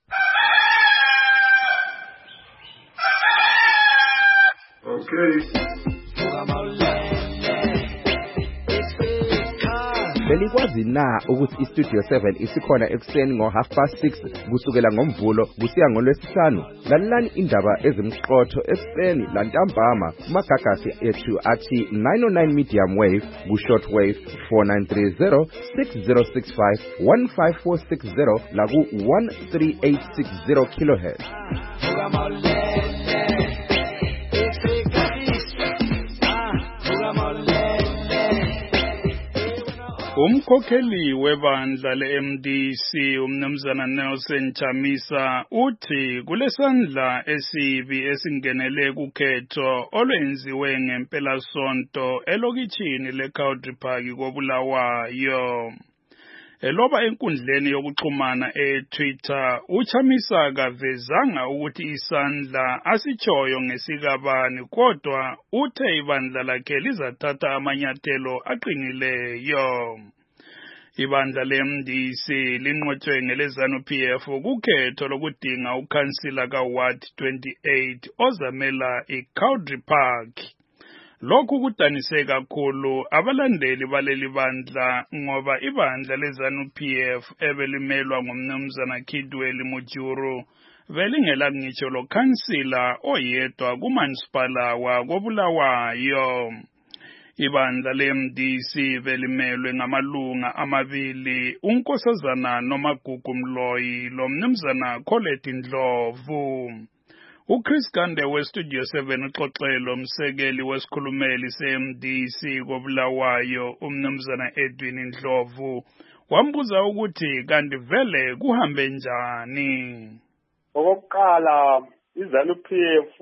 [SPEAKER 5] Okay.
[SPEAKER 6] Belikwazi na ukuthi iStudio seven isikhona ekuseni ngo half past six kusukela ngomvulo kusiya ngolwesihlanu? Lalelani indaba ezimqotho ekuseni lantambama kumagagasi ethu athi nine oh nine medium wave ku-short wave four nine three zero six zero six five one five four six zero laku one three eight six zero kilohertz.
[SPEAKER 17] Umkhokheli webandla le-M D C umnumzana Nelson Chamisa uthi kulesandla esibi esingenele kukhetho olwenziwe ngempelasonto elokitshini le-Cowdrey Park koBulawayo. Eloba enkundleni yokuxhumana e-Twitter, uChamisa kavezanga ukuthi isandla asichoyo ngesikabani, kodwa uthe ibandla lakhe lizathatha amanyathelo aqinileyo. Ibandla le-M D C linqotshwe ngele-ZANU P F kukhetho lokudinga ukhansila ka-Ward twenty-eight ozamela i-Cowdrey Park. Lokhu kudanise kakhulu abalandeli baleli bandla ngoba ibandla le-ZANU P F ebelimelwa ngumnumzana Kidweli Mujuru belingela ngitsho lo khansila oyedwa kumansipala wakoBulawayo. Ibandla le-M D C belimelwe ngamalunga amabili, unkosazana Nomagugu Mloyi lo mnumzana Colette Ndlovu. uChris Gande weStudio seven uxoxelo umsekeli wesikhulumeli se-M D C koBulawayo umnumzana Edwin Ndlovu wambuza ukuthi kanti vele kuhambe njani.
[SPEAKER 7] Okokuqala iZANU P F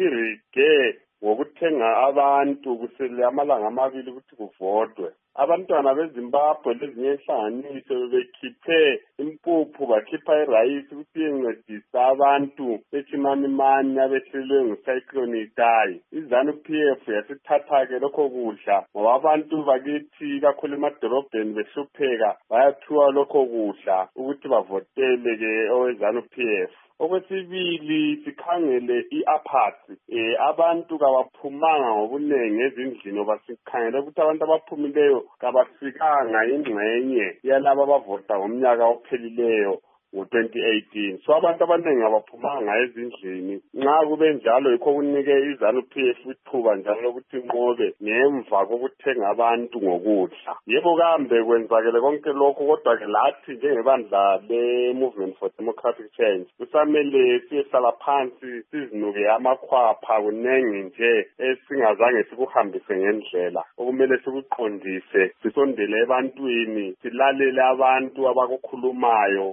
[SPEAKER 7] irige ngokuthenga abantu kusele amalanga amabili ukuthi kuvotwe. Abantwana beZimbabwe lezinye inhlanganiso bekhiphe impuphu bakhipha irayisi ukuthi yencedisa abantu bechimanimani abehlelwe ngucyclone Idai. iZANU P F yasithatha-ke lokho kudla ngoba abantu bakithi kakhulu emadolobheni behlupheka bayathiwa lokho kudla ukuthi bavotele-ke oweZANU P F. Okwesibili sikhangele i-apathy. Eh abantu kabaphumanga ngobunengi ezindlini ngoba sikhangele ukuthi abantu abaphumileyo kabafikanga ingxenye yalabo abavota ngomnyaka ophelileyo ngo twenty eighteen. So abantu abaningi abaphumanga ezindlini. Nxa kube njalo yikho kunike iZANU P F ithuba njalo ukuthi inqobe ngemva kokuthenga abantu ngokudla. Yebo kambe kwenzakele konke lokho, kodwa ke lathi njengebandla le-Movement for Democratic Change kusamele siyehlala phansi sizinuke amakhwapha kunengi nje esingazange sikuhambise ngendlela. Okumele sikuqondise sisondele ebantwini silalele abantu abakukhulumayo. Inko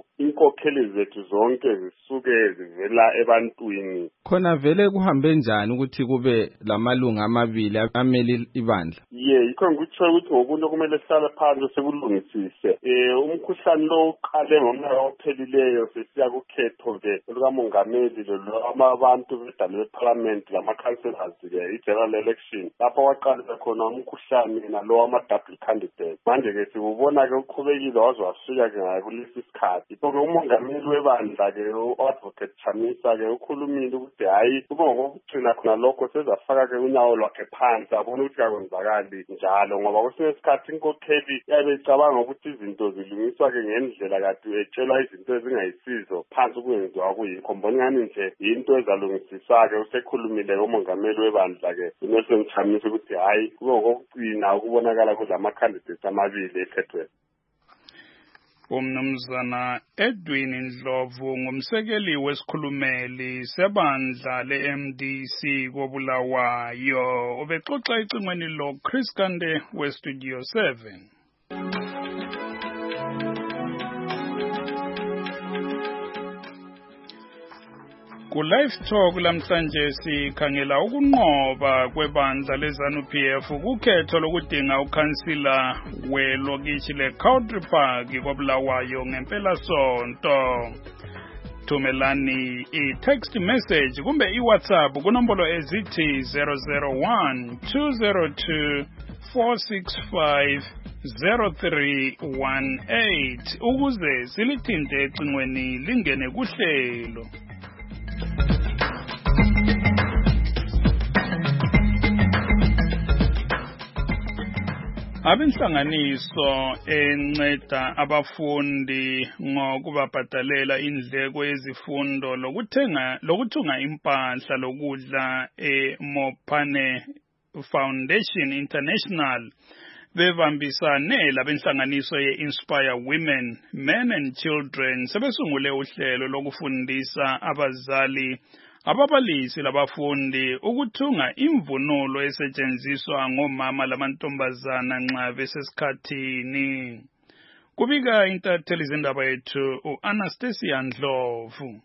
[SPEAKER 7] inkokheli zethu zonke zisuke zivela ebantwini.
[SPEAKER 16] Khona vele kuhambe njani ukuthi kube lamalunga amabili ameli ibandla?
[SPEAKER 7] Ye yikho ngikutsho ukuthi ngokunye kumele sihlale phansi sekulungisise. Eh umkhuhlane lo uqale ngomnyaka ophelileyo sesiya kukhetho ke lukamongameli lo abantu bedale beparliament lama councillors ke i-general election. Lapho waqala khona umkhuhlane nalo wama double candidate. Manje ke sikubona ke uqhubekile waze wafika ke ngayo kulesi sikhathi. Yikho ke umongameli webandla ke u-advocate Chamisa ke ukhulumile ukuthi hayi kube ngokugcina khona lokho sezafaka ke unyawo lwakhe phansi abona ukuthi akwenzakali njalo ngoba kwesinye isikhathi inkokheli yabe icabanga ukuthi izinto zilungiswa ke ngendlela kade etshelwa izinto ezingayisizo phansi kwenziwa kuyikho mbona ngani nje into ezalungisiswa ke usekhulumile umongameli webandla ke uNelson Chamisa ukuthi hayi kube ngokugcina ukubonakala kulama candidates amabili ekhethwe.
[SPEAKER 17] Umnumzana Edwin Ndlovu ngumsekeli wesikhulumeli sebandla le-M D C koBulawayo ubexoxa icingweni lo Chris Kande weStudio seven. Ku live talk lamhlanje sikhangela ukunqoba kwebandla leZANU P F kukhetho lokudinga ukhansila welokishi leCountry Park koBulawayo ngempela sonto. Thumelani i-text message kumbe i-WhatsApp kunombolo ezithi zero zero one two zero two four six five zero three one eight ukuze silithinte ecingweni lingene kuhlelo. Abenhlanganiso enceda abafundi ngokubabhadalela indleko yezifundo lokuthenga lokuthunga impahla lokudla eMopane Foundation International bebambisane labenhlanganiso ye-Inspire Women, Men and Children sebesungule uhlelo lokufundisa abazali ababalisi labafundi ukuthunga imvunulo esetshenziswa ngomama lamantombazana nxa besesikhathini. Kubika intatheli zindaba yethu u-Anastasia Ndlovu.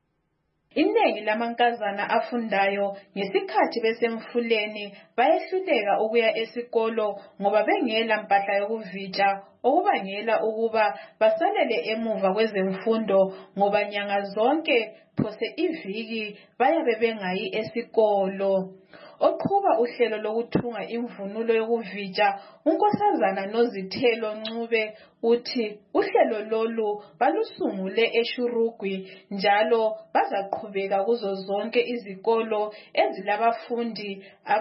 [SPEAKER 8] Iningi lamankazana afundayo ngesikhathi besemfuleni bayehluleka ukuya esikolo ngoba bengela mpahla yokuvitsha okubangela ukuba basalele emuva kwezemfundo ngoba nyanga zonke phose iviki bayabe bengayi esikolo. Oqhuba uhlelo lokuthunga imvunulo yokuvitsha unkosazana Nozithelo Ncube uthi uhlelo lolu balusungule eShurugwi njalo bazaqhubeka kuzo zonke izikolo ezilabafundi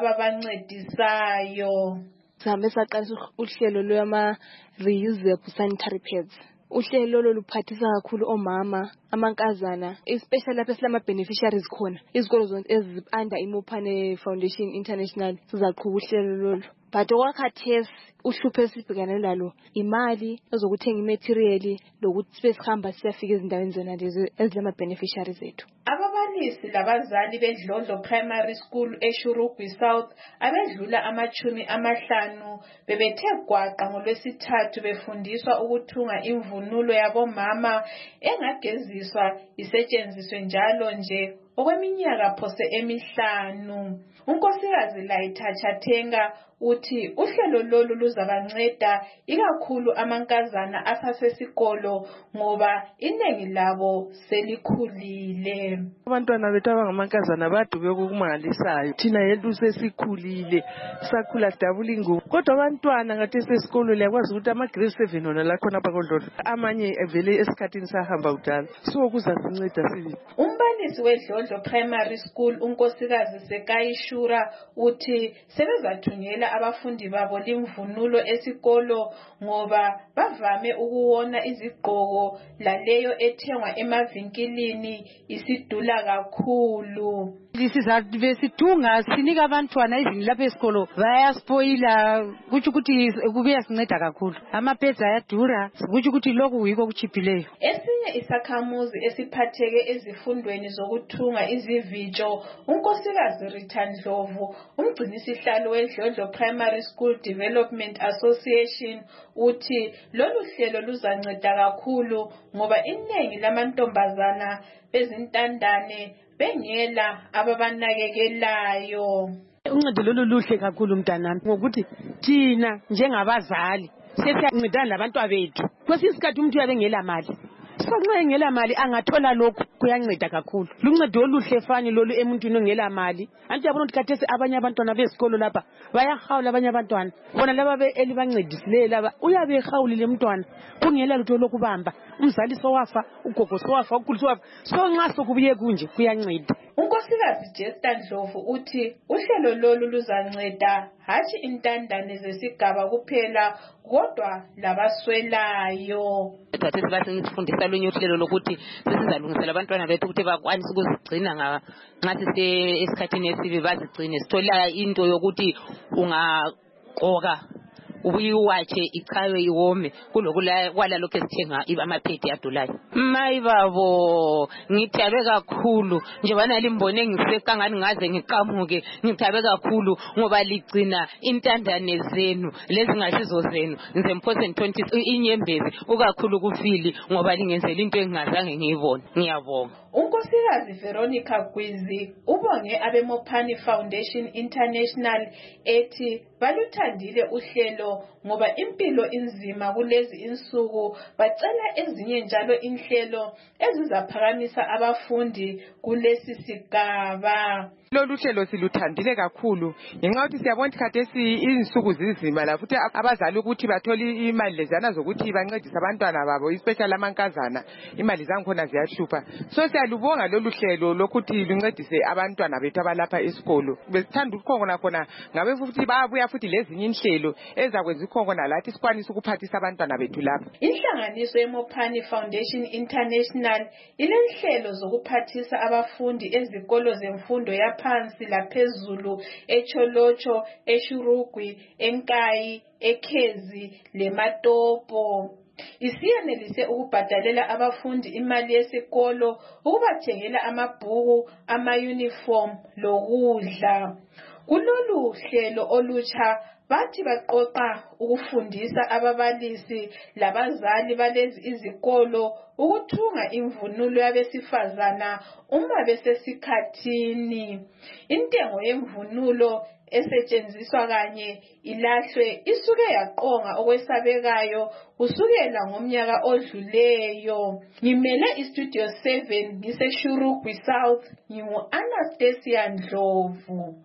[SPEAKER 8] ababancedisayo.
[SPEAKER 10] Sihambe saqalisa uhlelo lwama reusable sanitary pads. Uhlelo lolu luphathisa kakhulu omama, amankazana, especially lapho silama beneficiaries khona. Izikolo zonke ezipanda iMopane Foundation International sizaqhuba uhlelo lolu. But okwakhathesi uhlupho esibhekane nalo imali ezokuthenga imaterial lokuthi besihamba siyafika ezindaweni zona lezi ezilama beneficiaries ethu.
[SPEAKER 8] Ababalisi labazali beDlodlo Primary School eShurugwi South abedlula amachumi amahlanu bebethe gwaqa ngolwesithathu befundiswa ukuthunga imvunulo yabomama engageziswa isetshenziswe njalo nje okweminyaka phose emihlanu. Unkosikazi Laitha Tenga uthi uhlelo lolu luzabanceda ikakhulu amankazana asasesikolo ngoba inengi labo selikhulile.
[SPEAKER 11] Abantwana bethu abangamankazana baduke okumangalisayo. Thina yethu sesikhulile sakhula sidabula ingubo. Kodwa abantwana ngathi sesikolo liyakwazi ukuthi ama grade seven ona la khona bakodlodlo amanye evele esikhathini sahamba kudala. So kuzasinceda sibili.
[SPEAKER 8] Umbalisi weDlodlo Primary School unkosikazi Sekayishura uthi sebezathungela abafundi babo limvunulo esikolo ngoba bavame ukuwona izigqoko laleyo ethengwa emavinkilini isidula kakhulu.
[SPEAKER 1] Lisizathu besidunga sinika abantwana izini lapha esikolo bayaspoila kuthi ukuthi kubuya sinceda kakhulu. Amaphedzi ayadura kuthi ukuthi lokhu yiko kuchiphileyo.
[SPEAKER 8] Esinye isakhamuzi esiphatheke ezifundweni zokuthunga izivitsho unkosikazi Rita Ndlovu umgcinisihlalo weDlodlo Primary School Development Association uthi lolu hlelo luzanceda kakhulu ngoba iningi lamantombazana bezintandane bengela ababanakekelayo.
[SPEAKER 1] Uncedo lolu luhle kakhulu mntanami ngokuthi thina njengabazali sesiyancedana labantwana bethu. Kwesinye isikhathi umuntu uyabengela mali. Sokunxa engela mali angathola lokhu kuyanceda kakhulu. Luncedo oluhle fani lolu emuntwini ongela mali. Anti yabona ukuthi kathesi abanye abantwana besikolo lapha bayahawula abanye abantwana. Bona laba be elibancedisileyo laba uyabe ehawulile umntwana kungela lutho lokubamba. Umzali sowafa, ugogo sowafa, ukhulu sowafa. So nxa sokubuye kunje kuyanceda.
[SPEAKER 8] Unkosikazi Jesta Ndlovu uthi uhlelo lolu luzanceda hathi intandane zesigaba kuphela kodwa labaswelayo.
[SPEAKER 9] Thathe sibasifundisa lunye uhlelo lokuthi sizalungisela abantwana bethu ukuthi bakwanise ukuzigcina nga nxa sise esikhathini esibi bazigcine. Sithola into yokuthi ungaqoka ubuye uwatshe ichawe iwome kulokula kwala lokho esithenga amaphedi adulayo. Mayi babo ngithabe kakhulu njebana limbone ngisekangani ngaze ngiqamuke ngithabe kakhulu ngoba ligcina intandane zenu lezi ngasizo zenu nze mphose twenty inyembezi ukakhulu kufili ngoba lingenzela into engingazange ngiyibone. Ngiyabonga.
[SPEAKER 8] Unkosikazi Veronica Gwizi ubonge abeMophani Foundation International ethi baluthandile uhlelo ngoba impilo inzima kulezi insuku bacela ezinye njalo inhlelo ezizaphakamisa abafundi kulesi sigaba.
[SPEAKER 12] Lolu hlelo siluthandile kakhulu ngenxa yokuthi siyabona ukuthi khathesi insuku zizima la futhi abazali ukuthi bathole imali lezana zokuthi bancedise abantwana babo especially amankazana imali zangikhona ziyahlupha. So siyalubonga lolu hlelo lokuthi luncedise abantwana bethu abalapha esikolo. Besithanda ukukhona khona ngabe futhi bayabuya futhi lezinye inhlelo ezakwenza ikhona lathi sikwanisa ukuphathisa abantwana bethu lapha.
[SPEAKER 8] Inhlanganiso yeMophani Foundation International ilenhlelo zokuphathisa abafundi ezikolo zemfundo yaphansi laphezulu eCholocho, eShurugwi, eNkayi, eKhezi leMatopo. Isiyenelise ukubhadalela abafundi imali yesikolo, ukubathengela amabhuku, ama-uniform lokudla. Kulolu hlelo olutsha bathi baqoqa ukufundisa ababalisi labazali balezi izikolo ukuthunga imvunulo yabesifazana uma besesikhathini. Intengo yemvunulo esetshenziswa kanye ilahlwe isuke yaqonga okwesabekayo kusukela ngomnyaka odluleyo. Ngimele iStudio seven ngiseshurugwi South ngingu Anastasia Ndlovu.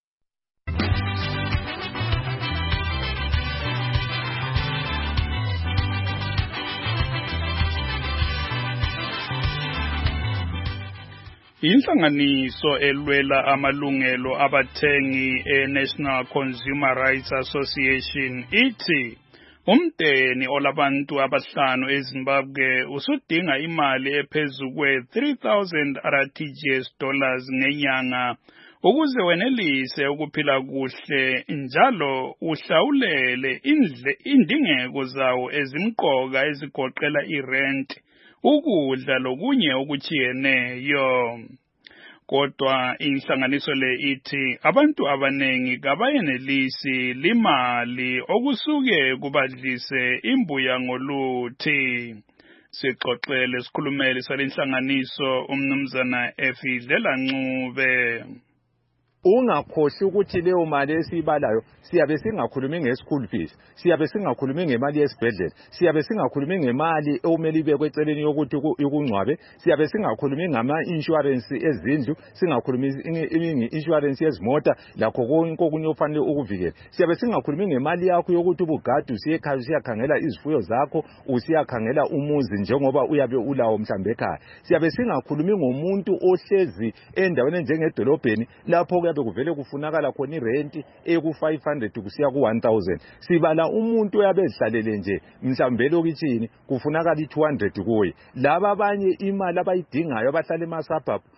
[SPEAKER 17] Inhlanganiso elwela amalungelo abathengi eNational Consumer Rights Association ithi umndeni olabantu abahlanu eZimbabwe usudinga imali ephezulu kwe three thousand R T G S dollars ngenyanga ukuze wenelise ukuphila kuhle njalo uhlawulele indingeko zawo ezimqoka ezigoqela irent, ukudla lokunye okuchiyeneyo. Kodwa inhlanganiso le ithi abantu abanengi kabayenelisi limali okusuke kubadlise imbuya ngoluthi. Sixoxele sikhulumeli salenhlanganiso umnumzana Efidlela Ncube.
[SPEAKER 13] Ungakhohle ukuthi leyo mali esibalayo siyabe singakhulumi nge-school fees, siyabe singakhulumi ngemali yesibhedlela, siyabe singakhulumi ngemali okumele ibekwe eceleni yokuthi ukungcwabe, siyabe singakhulumi ngama-insurance ezindlu, singakhulumi nge-insurance yezimota lakho konke okunye ofanele ukuvikela, siyabe singakhulumi ngemali yakho yokuthi ubugadi usiyekhaya usiyakhangela izifuyo zakho, usiyakhangela umuzi njengoba uyabe ulawo mhlambe ekhaya, siyabe singakhulumi ngomuntu ohlezi endaweni njengedolobheni lapho kuyabe kuvele kufunakala khona irenti eku five hundred kusiya ku one thousand. Sibala umuntu oyabe ezihlalele nje mhlambe lokitshini kufunakala i two hundred kuye. Laba abanye imali abayidingayo abahlala emasabhabhu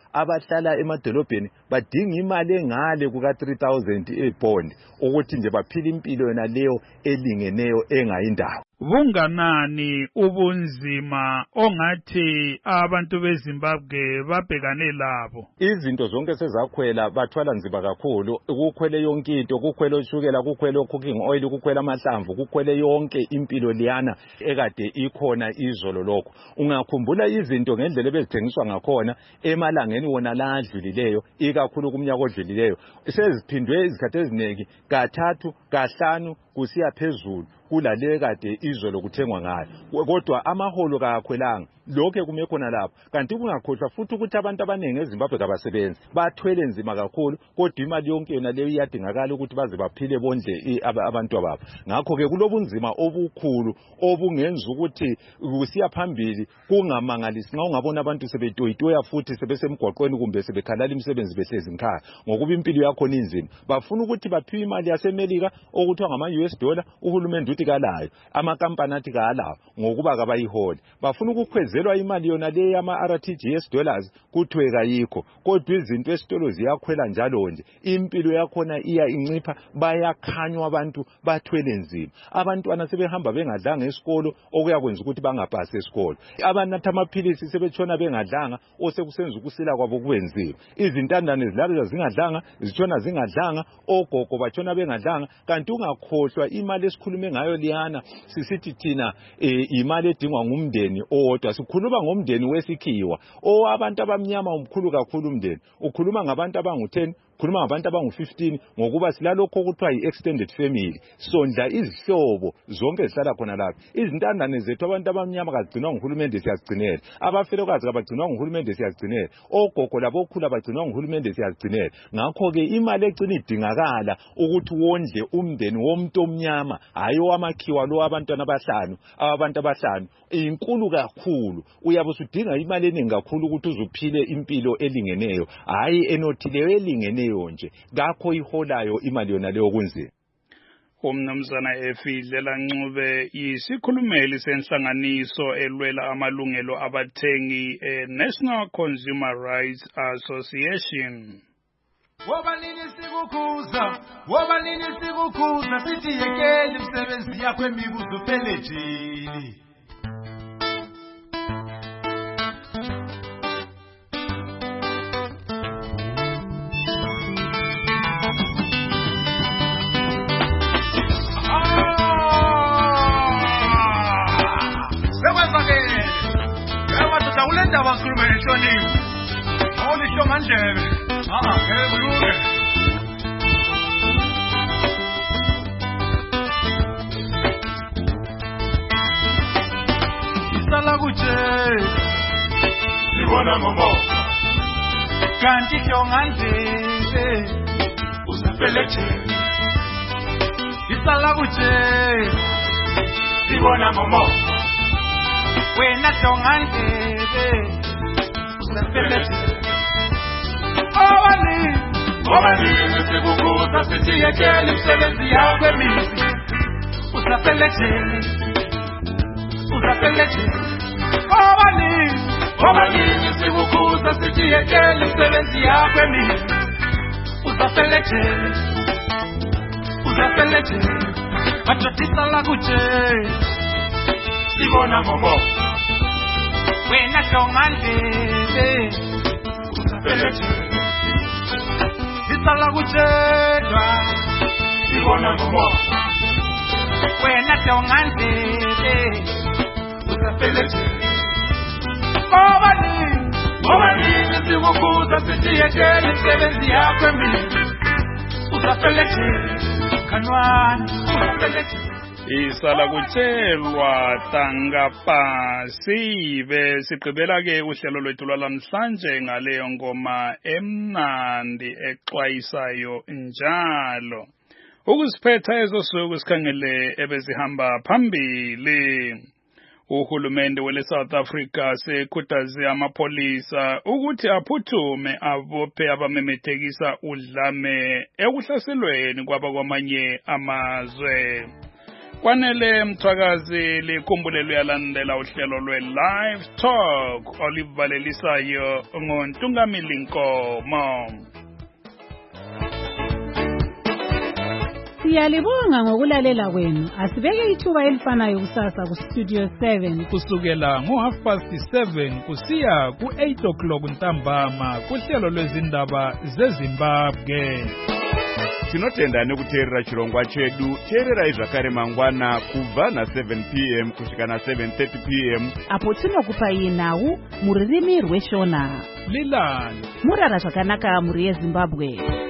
[SPEAKER 13] abahlala emadolobheni badinga imali engale kuka three thousand ebond ukuthi nje baphile impilo yona leyo elingeneyo engayindawo.
[SPEAKER 17] Bunganani ubunzima ongathi abantu beZimbabwe babhekane labo?
[SPEAKER 13] Izinto zonke sezakhwela bathwala nzima kakhulu, kukhwele yonke into, kukhwele ushukela, kukhwele cooking oil, kukhwele amahlamvu, kukhwele yonke impilo liyana ekade ikhona izolo lokho. Ungakhumbula izinto ngendlela ebezithengiswa ngakhona emalangeni wona ladlulileyo, ikakhulu kumnyaka odlulileyo, seziphindwe izikhathi eziningi kathathu kahlanu kusiya phezulu kulale kade izolo kuthengwa ngayo. Kodwa amaholo kakhwelanga, lokho kume khona lapho. Kanti kungakhohlwa futhi ukuthi abantu abaningi eZimbabwe kabasebenzi bathwele nzima kakhulu, kodwa imali yonke yona leyo iyadingakala ukuthi baze baphile bondle abantu ababo. Ngakho ke kulobunzima obukhulu obungenza ukuthi kusiya phambili kungamangalisi nxa ungabona abantu sebetoyitoya futhi sebesemgwaqweni kumbe sebekhalala imisebenzi behlezi ngikhaya ngokuba impilo yakho inzima. Bafuna ukuthi baphiwe imali yaseMelika okuthiwa ngama U S dollar, uhulumende uthi kalayo, amakampani athi kalawo ngokuba kabayiholi. Bafuna ukukhwezelwa imali yona le yama R T G S dollars kuthiwe kayikho, kodwa izinto esitolo ziyakhwela njalo nje, impilo yakhona iya incipha, bayakhanywa abantu bathwele nzima. Abantwana sebehamba bengadlanga esikolo okuyakwenza ukuthi bangapasi esikolo. Abanatha amaphilisi sebetshona bengadlanga osekusenza ukusila kwabo kubenzima. Izintandane zilabo zingadlanga, zitshona zingadlanga, ogogo batshona bengadlanga. Kanti ungakhohlwa imali esikhulume ngayo liyana sisithi thina eh, imali edingwa ngumndeni owodwa. Sikhuluma ngomndeni wesikhiwa owabantu abamnyama umkhulu kakhulu umndeni. Ukhuluma ngabantu abangu ten, khuluma ngabantu abangu fifteen ngokuba silalokho okuthiwa yi-extended family. Sondla izihlobo zonke zihlala khona lapha. Izintandane zethu abantu abamnyama kagcinwa nguhulumende siyazigcinela. Abafelokazi kabagcinwa nguhulumende siyazigcinela. Ogogo labo okhula bagcinwa nguhulumende siyazigcinela. Ngakho ke imali egcina idingakala ukuthi wondle umndeni womuntu omnyama, hayi owamakhiwa lo abantwana abahlanu, abantu abahlanu, inkulu kakhulu. Uyabe usudinga imali eningi kakhulu ukuthi uzuphile impilo elingeneyo, hayi enothileyo elingeneyo nje. Ngakho iholayo imali yona leyo kunzima.
[SPEAKER 17] Umnumzana Efidlela Ncube yisikhulumeli senhlanganiso elwela amalungelo abathengi e-National Consumer Rights Association.
[SPEAKER 2] Woba nini sikukhuza, woba nini sikukhuza, sithi yekele imisebenzi yakho emibuzo pelejini. Sekwenzakele, ewa tutawulenda bakhuluma neshoniwe, olisho mandlebe. Ah, qué bruto. Isala kuche. Sibona momo. Kanti kyongande. Usapeleche. Isala kuche. Sibona momo. Wena kyongande. Usapeleche. Obani, obani, nisikukuza sithi yekele imisebenzi yakho emibi. Usapeleche, usapeleche. Obani, obani, nisikukuza sithi yekele imisebenzi yakho emibi. Usapeleche, usapeleche. Atotisa la kuche, sibona momo. Wena tongande, usapeleche. Isala kuchedwa sibona momo wena tongande usapeleche obani obani nisikukuza sithi yekele imisebenzi yakho emibi usapeleche kanwana usapeleche
[SPEAKER 17] Isala kutshelwa tangapa sibe sigqibela ke uhlelo lwethu lwalamhlanje ngaleyo ngoma emnandi exwayisayo njalo ukusiphetha ezo suku sikhangele ebezihamba phambili. Uhulumende wele South Africa sekhuthaze amapolisa ukuthi aphuthume abophe abamemethekisa udlame ekuhlaselweni kwaba kwamanye amazwe. Kwanele mthakazi likhumbule luyalandela uhlelo lwe-Live Talk olivalelisayo ngoNtungamili Nkomo.
[SPEAKER 3] Siyalibonga ngokulalela kwenu. Asibeke ithuba elifanayo kusasa ku Studio seven
[SPEAKER 17] kusukela ngo half past seven kusiya ku eight o'clock ntambama kuhlelo lwezindaba zeZimbabwe.
[SPEAKER 4] Tinotenda nekuteerera chirongwa chedu. Teererai zvakare mangwana kubva na seven p m kusvika na seven thirty p m
[SPEAKER 3] apo tinokupai nhau muririmi rweshona.
[SPEAKER 17] Lilani
[SPEAKER 3] murara zvakanaka muri yeZimbabwe.